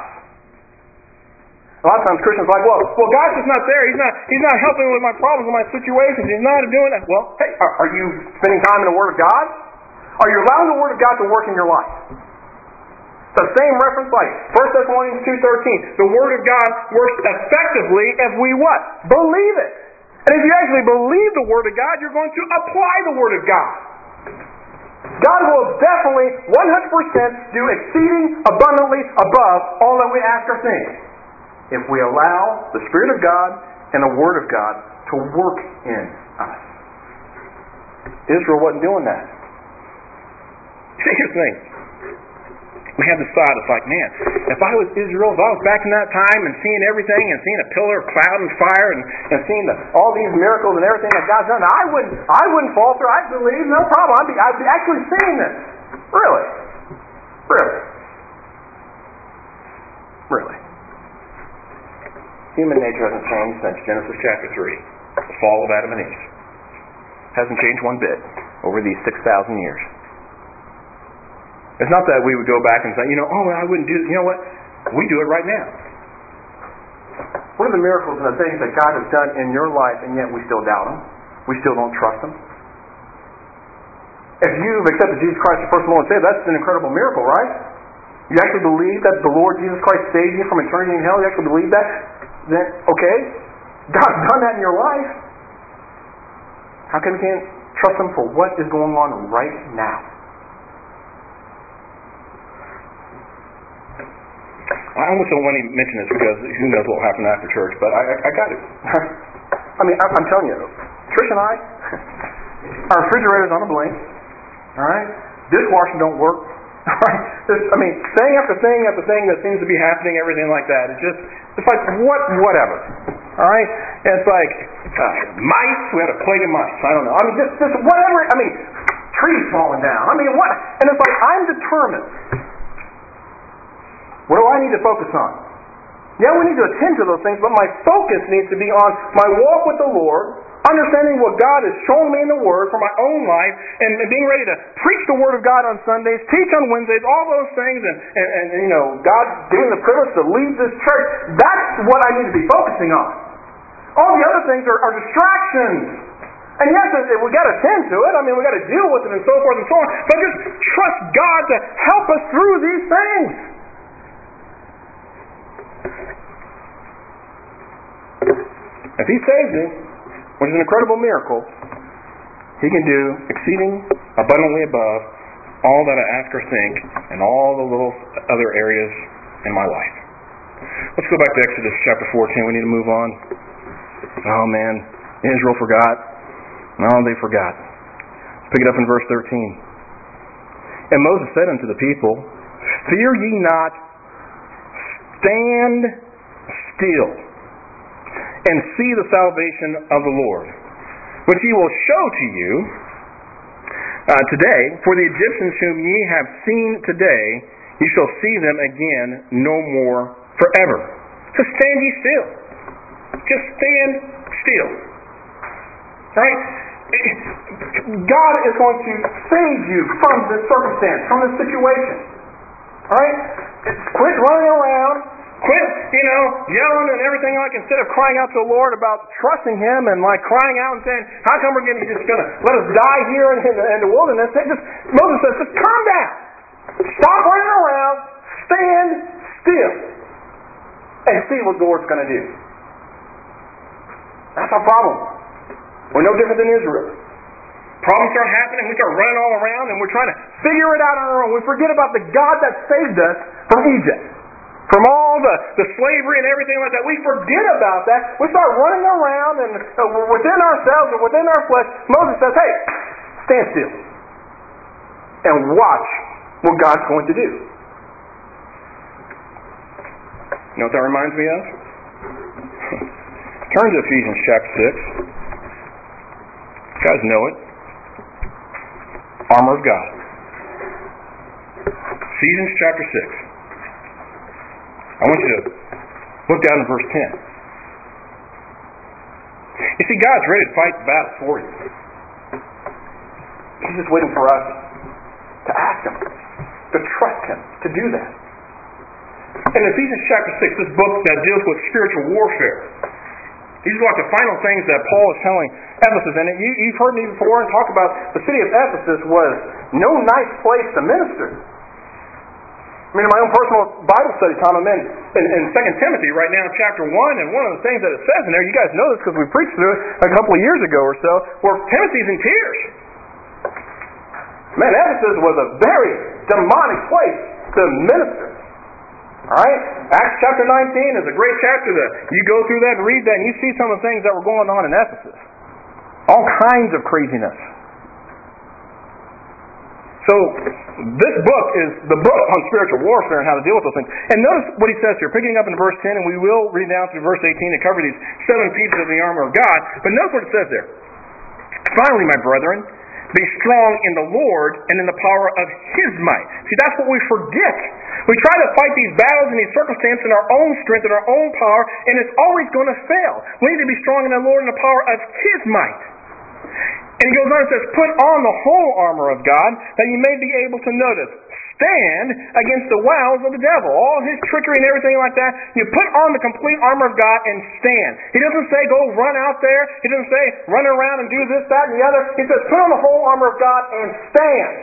A lot of times Christians are like, well, God's just not there. He's not helping with my problems, with my situations. He's not doing that. Well, hey, are you spending time in the Word of God? Are you allowing the Word of God to work in your life? The same reference like 1 Thessalonians 2:13. The Word of God works effectively if we what? Believe it. And if you actually believe the Word of God, you're going to apply the Word of God. God will definitely 100% do exceeding abundantly above all that we ask or think, if we allow the Spirit of God and the Word of God to work in us. Israel wasn't doing that. Here's the thing. We have this thought, it's like, man, if I was Israel, if I was back in that time and seeing everything and seeing a pillar of cloud and fire and seeing all these miracles and everything that God's done, I wouldn't falter. I'd believe, no problem. I'd be actually seeing this. Really? Human nature hasn't changed since Genesis chapter 3, the fall of Adam and Eve. Hasn't changed one bit over these 6,000 years. It's not that we would go back and say, I wouldn't do this. You know what? We do it right now. What are the miracles and the things that God has done in your life, and yet we still doubt Him? We still don't trust Him? If you've accepted Jesus Christ as your personal Lord and Savior, that's an incredible miracle, right? You actually believe that the Lord Jesus Christ saved you from eternity in hell? You actually believe that? Then, okay, God's done that in your life. How come you can't trust Him for what is going on right now? I almost don't want to mention this because who knows what will happen after church, but I got it. I'm telling you, Trish and I, our refrigerator's on a blink, all right? Dishwasher don't work. Thing after thing after thing that seems to be happening, everything like that. It's like, whatever. All right? And it's like, mice, we had a plague of mice. I don't know. Just whatever. Trees falling down. What? And it's like, I'm determined. What do I need to focus on? Yeah, we need to attend to those things, but my focus needs to be on my walk with the Lord, understanding what God has shown me in the Word for my own life, and being ready to preach the Word of God on Sundays, teach on Wednesdays, all those things, and God giving the privilege to lead this church. That's what I need to be focusing on. All the other things are distractions. And yes, we got to attend to it. We got to deal with it and so forth and so on. But just trust God to help us through these things. If He saves you, which is an incredible miracle, He can do exceeding abundantly above all that I ask or think in all the little other areas in my life. Let's go back to Exodus chapter 14. We need to move on. Oh man, Israel forgot. No, they forgot. Let's pick it up in verse 13. And Moses said unto the people, Fear ye not, stand still, and see the salvation of the Lord, which He will show to you today. For the Egyptians whom ye have seen today, ye shall see them again no more forever. So stand ye still. Just stand still. Right? God is going to save you from this circumstance, from this situation. Alright? Quit running around. Quit, yelling and everything instead of crying out to the Lord about trusting Him and crying out and saying, how come we're just going to let us die here in the wilderness? Moses says, just calm down. Stop running around. Stand still. And see what the Lord's going to do. That's our problem. We're no different than Israel. Problems start happening, we start running all around, and we're trying to figure it out on our own. We forget about the God that saved us from Egypt. From all the slavery and everything like that, we forget about that. We start running around and within ourselves and within our flesh. Moses says, hey, stand still and watch what God's going to do. You know what that reminds me of? Turn to Ephesians chapter 6. You guys know it. Armor of God. Ephesians chapter 6. I want you to look down in verse 10. You see, God's ready to fight the battle for you. He's just waiting for us to ask Him, to trust Him, to do that. In Ephesians chapter 6, this book that deals with spiritual warfare, these are like the final things that Paul is telling Ephesus. And you've heard me before and talk about the city of Ephesus was no nice place to minister. I mean, in my own personal Bible study time, I'm in 2 Timothy right now, chapter 1, and one of the things that it says in there, you guys know this because we preached through it a couple of years ago or so, where Timothy's in tears. Man, Ephesus was a very demonic place to minister. Alright? Acts chapter 19 is a great chapter that you go through that and read that and you see some of the things that were going on in Ephesus. All kinds of craziness. So, this book is the book on spiritual warfare and how to deal with those things. And notice what he says here, picking up in verse 10, and we will read down through verse 18 and cover these 7 pieces of the armor of God. But notice what it says there. Finally, my brethren, be strong in the Lord and in the power of His might. See, that's what we forget. We try to fight these battles and these circumstances in our own strength and our own power, and it's always going to fail. We need to be strong in the Lord and the power of His might. And he goes on and says, put on the whole armor of God, that you may be able to notice. Stand against the wiles of the devil. All his trickery and everything like that. You put on the complete armor of God and stand. He doesn't say go run out there. He doesn't say run around and do this, that, and the other. He says put on the whole armor of God and stand.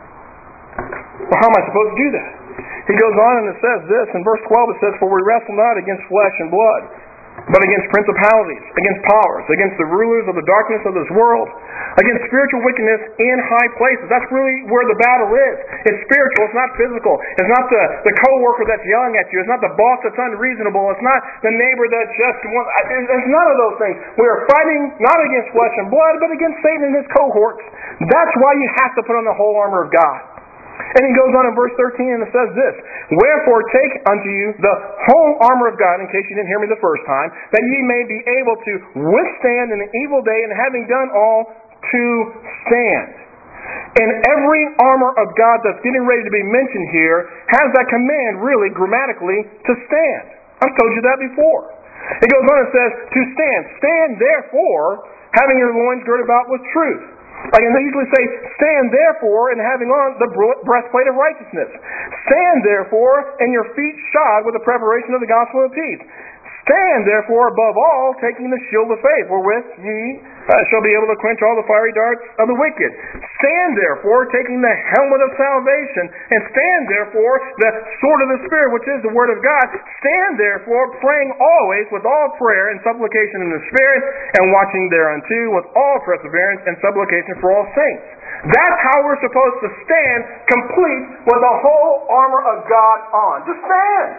Well, how am I supposed to do that? He goes on and it says this. In verse 12 it says, for we wrestle not against flesh and blood, but against principalities, against powers, against the rulers of the darkness of this world, against spiritual wickedness in high places. That's really where the battle is. It's spiritual, it's not physical. It's not the co-worker that's yelling at you. It's not the boss that's unreasonable. It's not the neighbor that's just... It's none of those things. We are fighting not against flesh and blood, but against Satan and his cohorts. That's why you have to put on the whole armor of God. And he goes on in verse 13 and it says this, wherefore take unto you the whole armor of God, in case you didn't hear me the first time, that ye may be able to withstand in the evil day, and having done all, to stand. And every armor of God that's getting ready to be mentioned here has that command really grammatically to stand. I've told you that before. It goes on and says to stand. Stand therefore, having your loins girded about with truth. I can easily say, stand therefore, and having on the breastplate of righteousness. Stand therefore, and your feet shod with the preparation of the gospel of peace. Stand therefore, above all, taking the shield of faith, wherewith ye shall be able to quench all the fiery darts of the wicked. Stand therefore, taking the helmet of salvation, and stand therefore, the sword of the Spirit, which is the word of God. Stand therefore, praying always with all prayer and supplication in the Spirit, and watching thereunto with all perseverance and supplication for all saints. That's how we're supposed to stand, complete with the whole armor of God on. Just stand.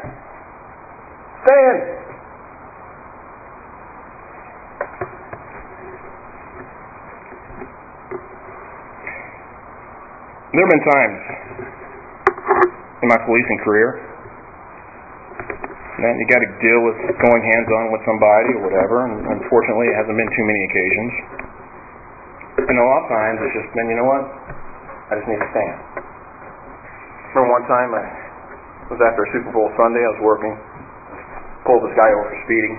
Stand. There have been times in my policing career that you got to deal with going hands-on with somebody or whatever, and unfortunately it hasn't been too many occasions. And a lot of times it's just been, you know what, I just need to stand. Remember one time, it was after a Super Bowl Sunday, I was working, pulled this guy over for speeding.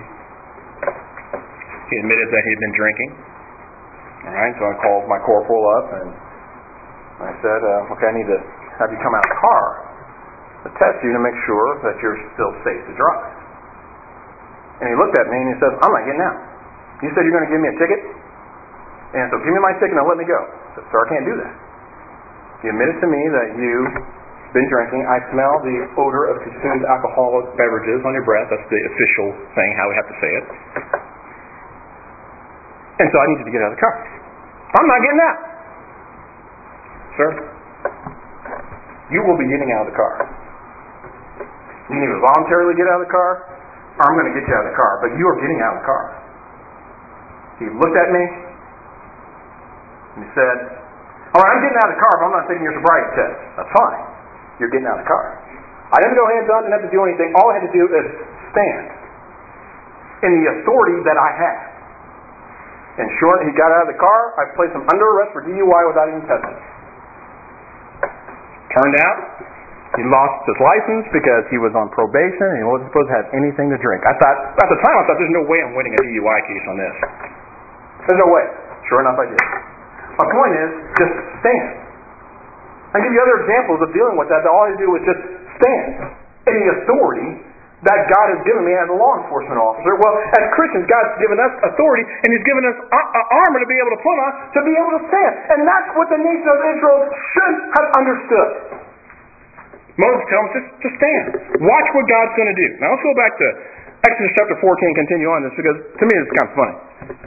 He admitted that he had been drinking. Alright, so I called my corporal up and I said, okay, I need to have you come out of the car to test you to make sure that you're still safe to drive. And he looked at me and he says, I'm not getting out. You said you're going to give me a ticket? And so give me my ticket and let me go. I said, sir, I can't do that. You admitted to me that you've been drinking. I smell the odor of consumed alcoholic beverages on your breath. That's the official thing, how we have to say it. And so I need you to get out of the car. I'm not getting out. Sir, you will be getting out of the car. You can either voluntarily get out of the car, or I'm going to get you out of the car, but you are getting out of the car. He looked at me, and he said, all right, I'm getting out of the car, but I'm not taking your sobriety test. That's fine. You're getting out of the car. I didn't go hands on, didn't have to do anything. All I had to do is stand in the authority that I had. And sure, he got out of the car. I placed him under arrest for DUI without even testing. Turned out, he lost his license because he was on probation and he wasn't supposed to have anything to drink. At the time, I thought, there's no way I'm winning a DUI case on this. There's no way. Sure enough, I did. My point is, just stand. I give you other examples of dealing with that all I do is just stand in the authority that God has given me as a law enforcement officer. Well, as Christians, God's given us authority, and He's given us armor to be able to put on, to be able to stand. And that's what the nation of Israel should have understood. Moses tells them, just stand. Watch what God's going to do. Now let's go back to Exodus chapter 14 and continue on this, because to me it's kind of funny.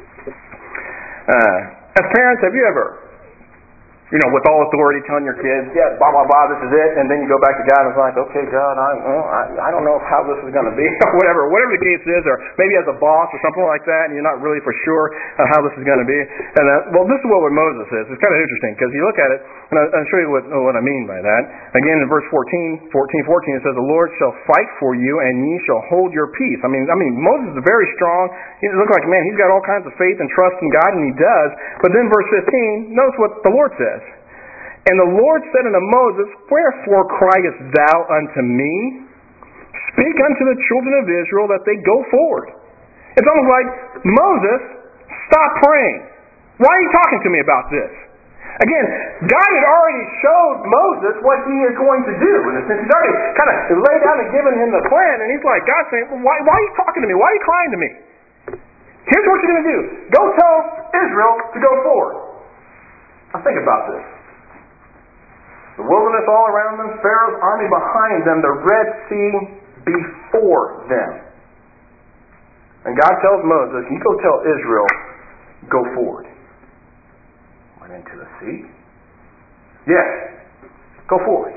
As parents, have you ever, with all authority telling your kids, yeah, blah, blah, blah, this is it, and then you go back to God and it's like, okay, God, I don't know how this is going to be, or whatever the case is, or maybe as a boss or something like that, and you're not really for sure how this is going to be. And this is what Moses is. It's kind of interesting, because you look at it, and I'll show you what I mean by that. Again, in verse 14, it says, the Lord shall fight for you, and ye shall hold your peace. I mean, Moses is very strong. He looks like, man, he's got all kinds of faith and trust in God, and he does. But then verse 15, notice what the Lord says. And the Lord said unto Moses, wherefore criest thou unto me? Speak unto the children of Israel that they go forward. It's almost like, Moses, stop praying. Why are you talking to me about this? Again, God had already showed Moses what He is going to do. In a sense, He's already kind of laid down and given him the plan, and He's like, God's saying, well, why are you talking to me? Why are you crying to me? Here's what you're going to do. Go tell Israel to go forward. Now think about this. The wilderness all around them, Pharaoh's army behind them, the Red Sea before them. And God tells Moses, you go tell Israel, go forward. Went into the sea? Yes. Go forward.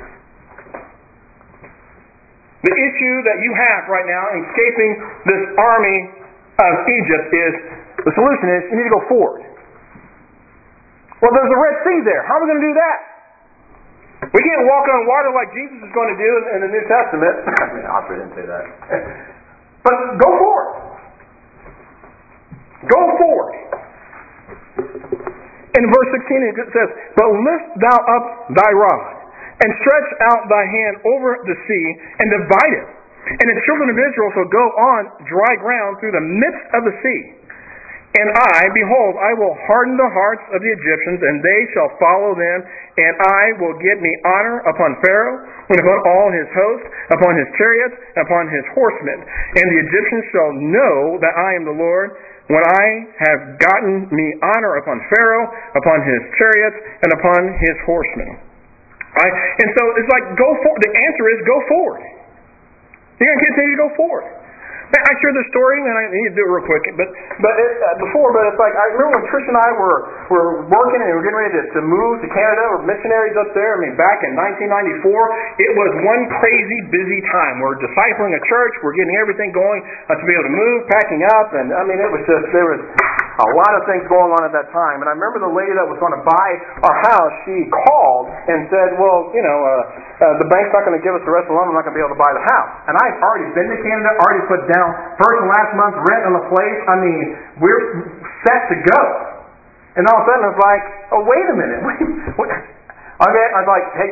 The issue that you have right now in escaping this army of Egypt is, the solution is, you need to go forward. Well, there's a Red Sea there. How are we going to do that? We can't walk on water like Jesus is going to do in the New Testament. I didn't say that. But go forward. Go forward. In verse 16 it says, but lift thou up thy rod, and stretch out thy hand over the sea, and divide it. And the children of Israel shall go on dry ground through the midst of the sea. And behold, I will harden the hearts of the Egyptians, and they shall follow them, and I will give me honor upon Pharaoh, and upon all his host, upon his chariots, and upon his horsemen. And the Egyptians shall know that I am the Lord, when I have gotten me honor upon Pharaoh, upon his chariots, and upon his horsemen. Right? And so it's like, go forward. The answer is go forward. You're going to continue to go forward. I share this story, and I need to do it real quick. But it's like, I remember when Trish and I were working and we were getting ready to move to Canada. We're missionaries up there. Back in 1994, it was one crazy busy time. We're discipling a church. We're getting everything going to be able to move, packing up, and it was just, there was a lot of things going on at that time. And I remember the lady that was going to buy our house, she called and said, well, the bank's not going to give us the rest of the loan. I'm not going to be able to buy the house. And I've already been to Canada, already put down first and last month's rent on the place. We're set to go. And all of a sudden it's like, oh, wait a minute. I was like, hey,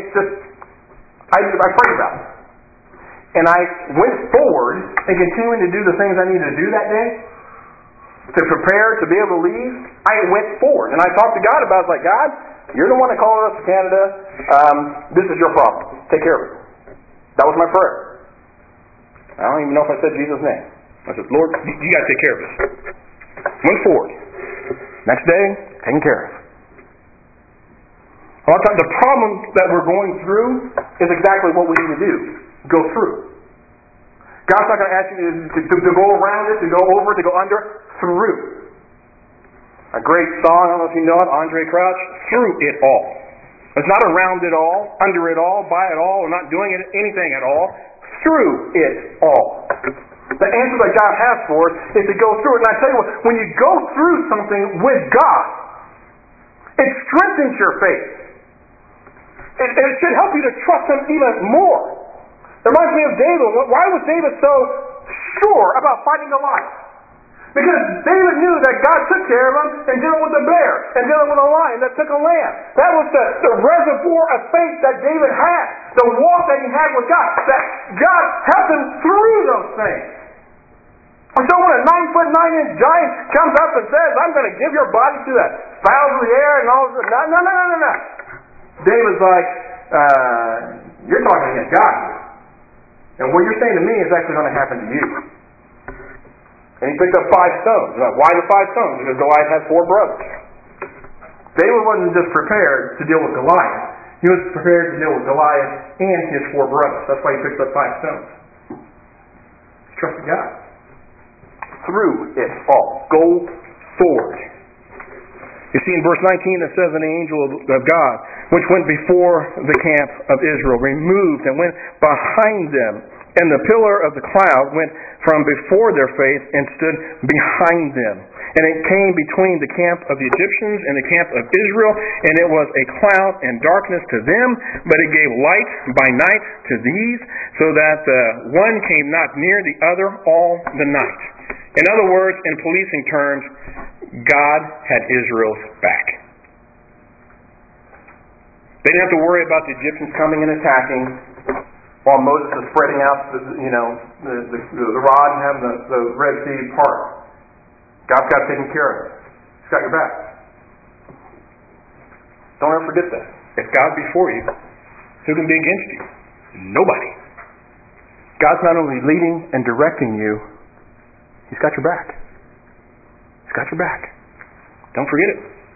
I prayed about it. And I went forward and continuing to do the things I needed to do that day to prepare to be able to leave. I went forward. And I talked to God about it. I was like, God, you're the one that called us to Canada. This is your problem. Take care of it. That was my prayer. I don't even know if I said Jesus' name. I said, Lord, you got to take care of this. Went forward. Next day, taken care of. A lot of times, the problem that we're going through is exactly what we need to do. Go through. God's not going to ask you to go around it, to go over, to go under. Through. A great song, I don't know if you know it, Andre Crouch, Through It All. It's not around it all, under it all, by it all, or not doing anything at all. through it all. The answer that God has for us is to go through it. And I tell you what, when you go through something with God, it strengthens your faith. It should help you to trust Him even more. It reminds me of David. Why was David so sure about fighting Goliath? Because David knew that God took care of him and dealing with a bear and dealing with a lion that took a lamb. That was the reservoir of faith that David had. The walk that he had with God. That God helped him through those things. And so when a 9'9" giant comes up and says, I'm going to give your body to the fowls of the air and all this, no. David's like, you're talking against God here. And what you're saying to me is actually going to happen to you. And he picked up 5 stones. Why the 5 stones? Because Goliath had 4 brothers. David wasn't just prepared to deal with Goliath. He was prepared to deal with Goliath and his 4 brothers. That's why he picked up 5 stones. He trusted God. Through it all. Go forward. You see in verse 19 it says, an angel of God, which went before the camp of Israel, removed and went behind them. And the pillar of the cloud went from before their face and stood behind them. And it came between the camp of the Egyptians and the camp of Israel, and it was a cloud and darkness to them, but it gave light by night to these, so that the one came not near the other all the night. In other words, in policing terms, God had Israel's back. They didn't have to worry about the Egyptians coming and attacking, while Moses is spreading out the rod and having the Red Sea part. God's got it taken care of. He's got your back. Don't ever forget that. If God be for you, who can be against you? Nobody. God's not only leading and directing you, He's got your back. He's got your back. Don't forget it.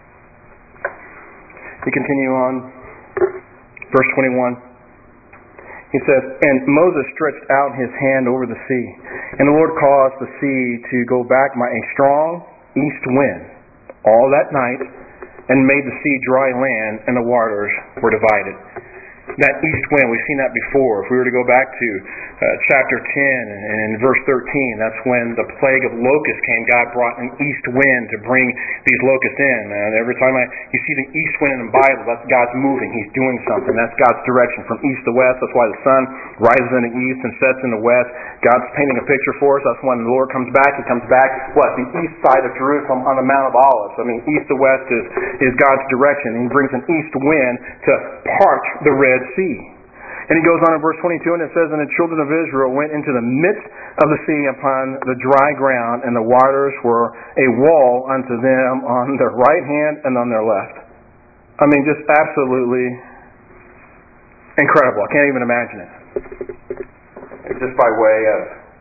We continue on. Verse 21. He says, and Moses stretched out his hand over the sea, and the Lord caused the sea to go back by a strong east wind all that night, and made the sea dry land, and the waters were divided. That east wind, we've seen that before. If we were to go back to chapter 10 and in verse 13, that's when the plague of locusts came. God brought an east wind to bring these locusts in. And every time you see the east wind in the Bible, that's God's moving. He's doing something. That's God's direction from east to west. That's why the sun rises in the east and sets in the west. God's painting a picture for us. That's when the Lord comes back. He comes back, the east side of Jerusalem on the Mount of Olives. I mean, east to west is God's direction. And He brings an east wind to part the Red Sea. And he goes on in verse 22, and it says, and the children of Israel went into the midst of the sea upon the dry ground, and the waters were a wall unto them on their right hand and on their left. I mean, just absolutely incredible. I can't even imagine it. It's just by way of,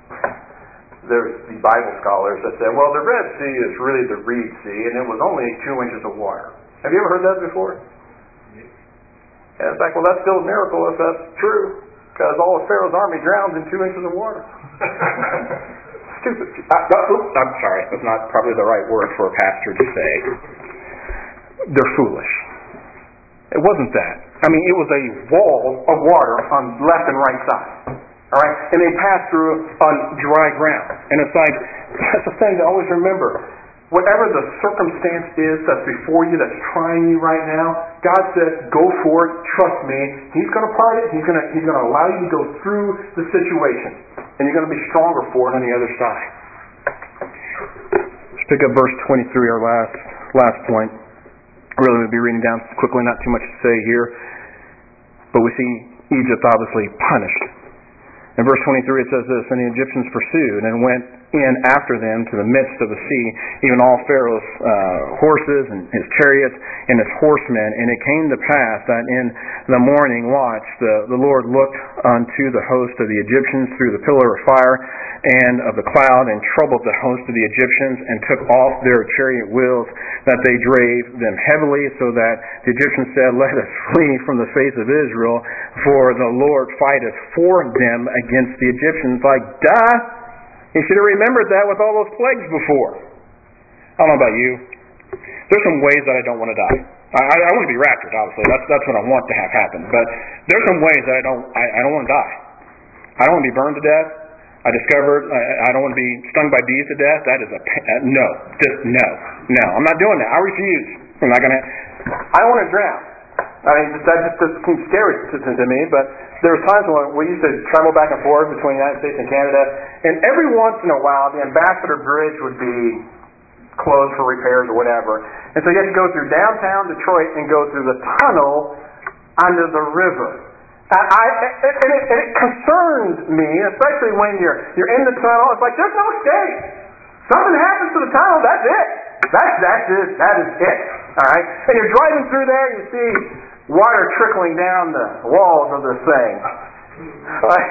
there's the Bible scholars that say, well, the Red Sea is really the Reed Sea, and it was only 2 inches of water. Have you ever heard that before? And it's like, well, that's still a miracle if that's true, because all of Pharaoh's army drowns in 2 inches of water. Stupid. I'm sorry, that's not probably the right word for a pastor to say. They're foolish. It wasn't that. I mean, it was a wall of water on left and right side. All right? And they passed through on dry ground. And it's like, that's the thing to always remember. Whatever the circumstance is that's before you, that's trying you right now, God says, go for it, trust me. He's going to part it. He's going to allow you to go through the situation. And you're going to be stronger for it on the other side. Let's pick up verse 23, our last point. Really, we'll be reading down quickly, not too much to say here. But we see Egypt obviously punished. In verse 23 it says this, and the Egyptians pursued and went in after them to the midst of the sea, even all Pharaoh's horses and his chariots and his horsemen. And it came to pass that in the morning watch the Lord looked unto the host of the Egyptians through the pillar of fire and of the cloud, and troubled the host of the Egyptians, and took off their chariot wheels, that they drave them heavily, so that the Egyptians said, let us flee from the face of Israel, for the Lord fighteth for them against the Egyptians. Like, duh! You should have remembered that with all those plagues before. I don't know about you. There's some ways that I don't want to die. I want to be raptured, obviously. That's what I want to have happen. But there's some ways that I don't want to die. I don't want to be burned to death. I discovered I don't want to be stung by bees to death. That is no. Just no. No, I'm not doing that. I refuse. I'm not going to. I don't want to drown. I mean, that just seems scary to me, but there were times when we used to travel back and forth between the United States and Canada, and every once in a while the Ambassador Bridge would be closed for repairs or whatever. And so you had to go through downtown Detroit and go through the tunnel under the river. And it concerned me, especially when you're in the tunnel. It's like, there's no escape. Something happens to the tunnel, that's it. That is it. All right? And you're driving through there and you see water trickling down the walls of this thing. Like,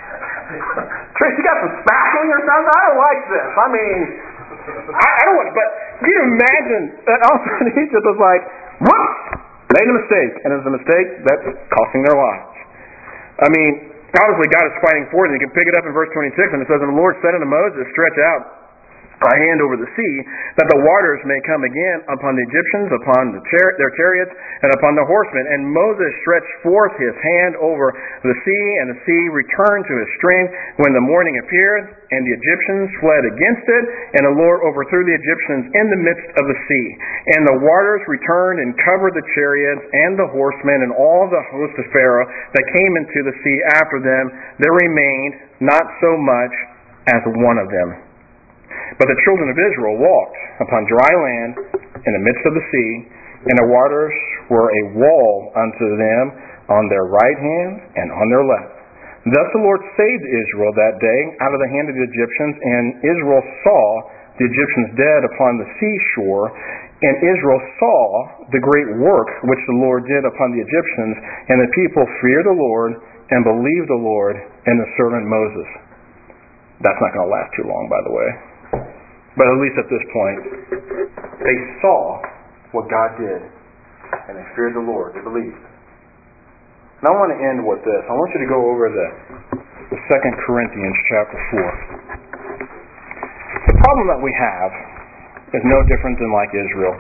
Trish, you got some spackling or something? I don't like this. I mean, I don't want, but you can imagine that also in Egypt was like, whoops, made a mistake. And it was a mistake that's costing their lives. I mean, obviously God is fighting for them. You can pick it up in verse 26, and it says, "And the Lord said unto Moses, stretch out thy hand over the sea, that the waters may come again upon the Egyptians, upon their chariots, and upon the horsemen. And Moses stretched forth his hand over the sea, and the sea returned to his strength when the morning appeared, and the Egyptians fled against it, and the Lord overthrew the Egyptians in the midst of the sea. And the waters returned and covered the chariots and the horsemen and all the host of Pharaoh that came into the sea after them. There remained not so much as one of them. But the children of Israel walked upon dry land in the midst of the sea, and the waters were a wall unto them on their right hand and on their left. Thus the Lord saved Israel that day out of the hand of the Egyptians, and Israel saw the Egyptians dead upon the seashore, and Israel saw the great work which the Lord did upon the Egyptians, and the people feared the Lord and believed the Lord and the servant Moses." That's not going to last too long, by the way. But at least at this point, they saw what God did, and they feared the Lord. They believed. And I want to end with this. I want you to go over the 2 Corinthians chapter 4. The problem that we have is no different than like Israel.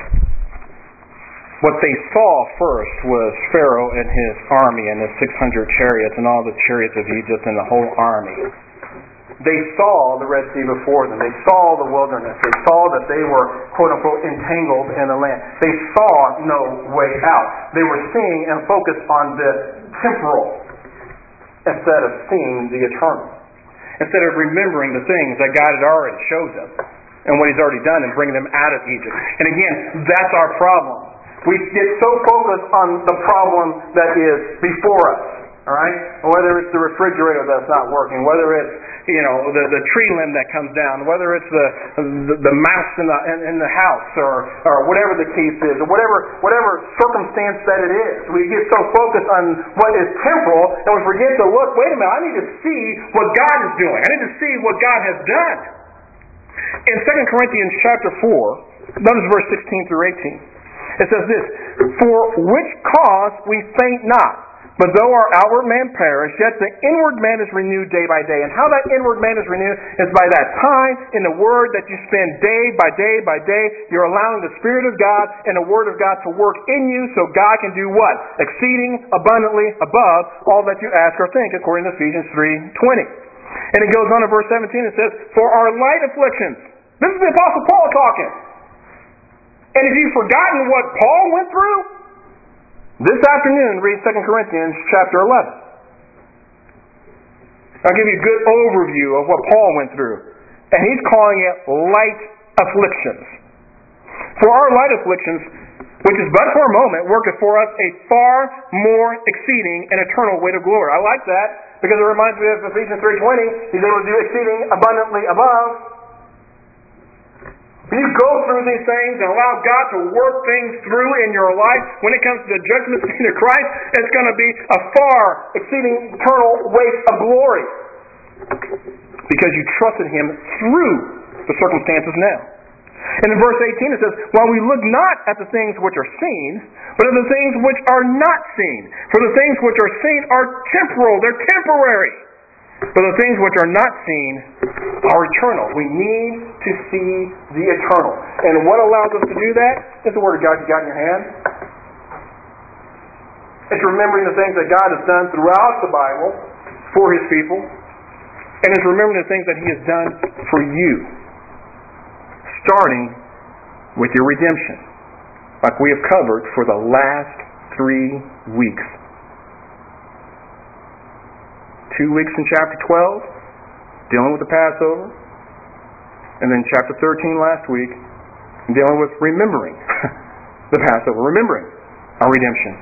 What they saw first was Pharaoh and his army and his 600 chariots and all the chariots of Egypt and the whole army. They saw the Red Sea before them. They saw the wilderness. They saw that they were, quote-unquote, entangled in the land. They saw no way out. They were seeing and focused on the temporal instead of seeing the eternal. Instead of remembering the things that God had already showed them and what He's already done in bringing them out of Egypt. And again, that's our problem. We get so focused on the problem that is before us. All right? Whether it's the refrigerator that's not working, whether it's the tree limb that comes down, whether it's the mouse in the house, or whatever the case is, or whatever circumstance that it is. We get so focused on what is temporal, and we forget to look. Wait a minute! I need to see what God is doing. I need to see what God has done. In 2 Corinthians chapter 4, notice verse 16 through 18. It says this: "For which cause we faint not. But though our outward man perish, yet the inward man is renewed day by day." And how that inward man is renewed is by that time in the Word that you spend day by day by day. You're allowing the Spirit of God and the Word of God to work in you so God can do what? Exceeding abundantly above all that you ask or think, according to Ephesians 3:20. And it goes on in verse 17, it says, "For our light afflictions." This is the Apostle Paul talking. And if you've forgotten what Paul went through, this afternoon, read 2 Corinthians chapter 11. I'll give you a good overview of what Paul went through. And he's calling it light afflictions. "For our light afflictions, which is but for a moment, worketh for us a far more exceeding and eternal weight of glory." I like that because it reminds me of Ephesians 3:20. He's able to do exceeding abundantly above. When you go through these things and allow God to work things through in your life, when it comes to the judgment seat of Christ, it's going to be a far exceeding eternal weight of glory. Because you trusted Him through the circumstances now. And in verse 18 it says, "While we look not at the things which are seen, but at the things which are not seen. For the things which are seen are temporal, they're temporary. But the things which are not seen are eternal." We need to see the eternal. And what allows us to do that is the Word of God you got in your hand. It's remembering the things that God has done throughout the Bible for His people. And is remembering the things that He has done for you. Starting with your redemption, like we have covered for the last 3 weeks. 2 weeks in chapter 12, dealing with the Passover, and then chapter 13 last week, dealing with remembering the Passover, remembering our redemption.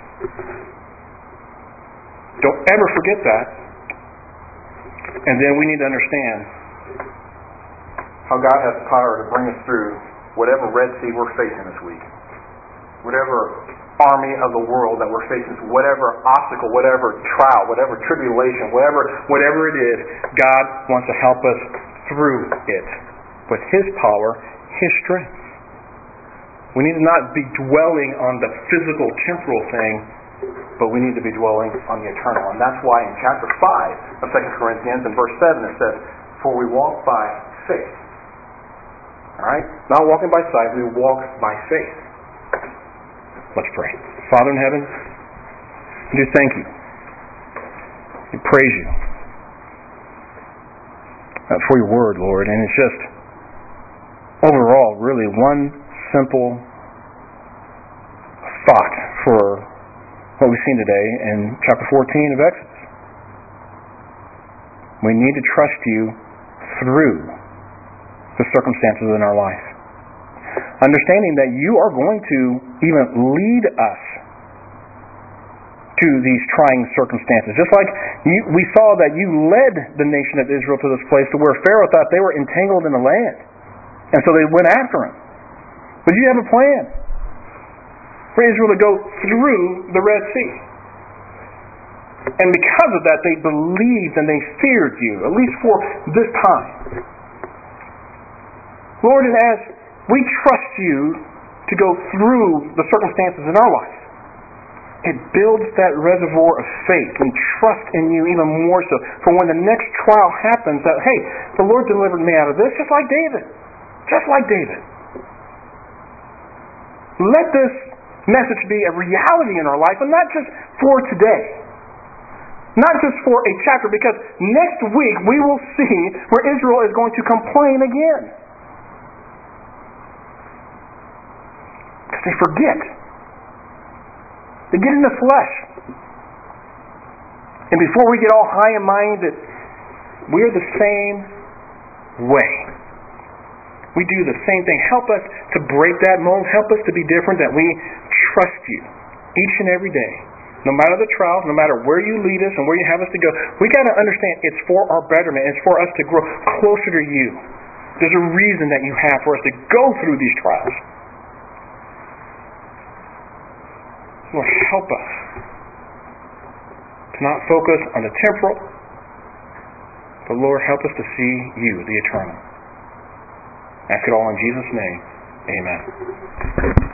Don't ever forget that. And then we need to understand how God has the power to bring us through whatever Red Sea we're facing this week. Whatever army of the world that we're facing, whatever obstacle, whatever trial, whatever tribulation, whatever it is, God wants to help us through it with His power, His strength. We need to not be dwelling on the physical, temporal thing, but we need to be dwelling on the eternal. And that's why in chapter 5 of 2 Corinthians, in verse 7, it says, "For we walk by faith." Alright? Not walking by sight, we walk by faith. Let's pray. Father in heaven, we do thank You. We praise You for Your word, Lord. And it's just, overall, really one simple thought for what we've seen today in chapter 14 of Exodus. We need to trust You through the circumstances in our life. Understanding that You are going to even lead us to these trying circumstances. Just like we saw that You led the nation of Israel to this place to where Pharaoh thought they were entangled in the land. And so they went after him. But You have a plan for Israel to go through the Red Sea. And because of that, they believed and they feared You, at least for this time. Lord, and as we trust You to go through the circumstances in our life, it builds that reservoir of faith and trust in You even more so for when the next trial happens that, hey, the Lord delivered me out of this just like David. Just like David. Let this message be a reality in our life, and not just for today. Not just for a chapter, because next week we will see where Israel is going to complain again. Because they forget. They get in the flesh. And before we get all high and mighty that we're the same way. We do the same thing. Help us to break that mold. Help us to be different, that we trust You each and every day. No matter the trials, no matter where You lead us and where You have us to go, we got to understand it's for our betterment. It's for us to grow closer to You. There's a reason that You have for us to go through these trials. Lord, help us to not focus on the temporal, but Lord, help us to see You, the eternal. I ask it all in Jesus' name. Amen.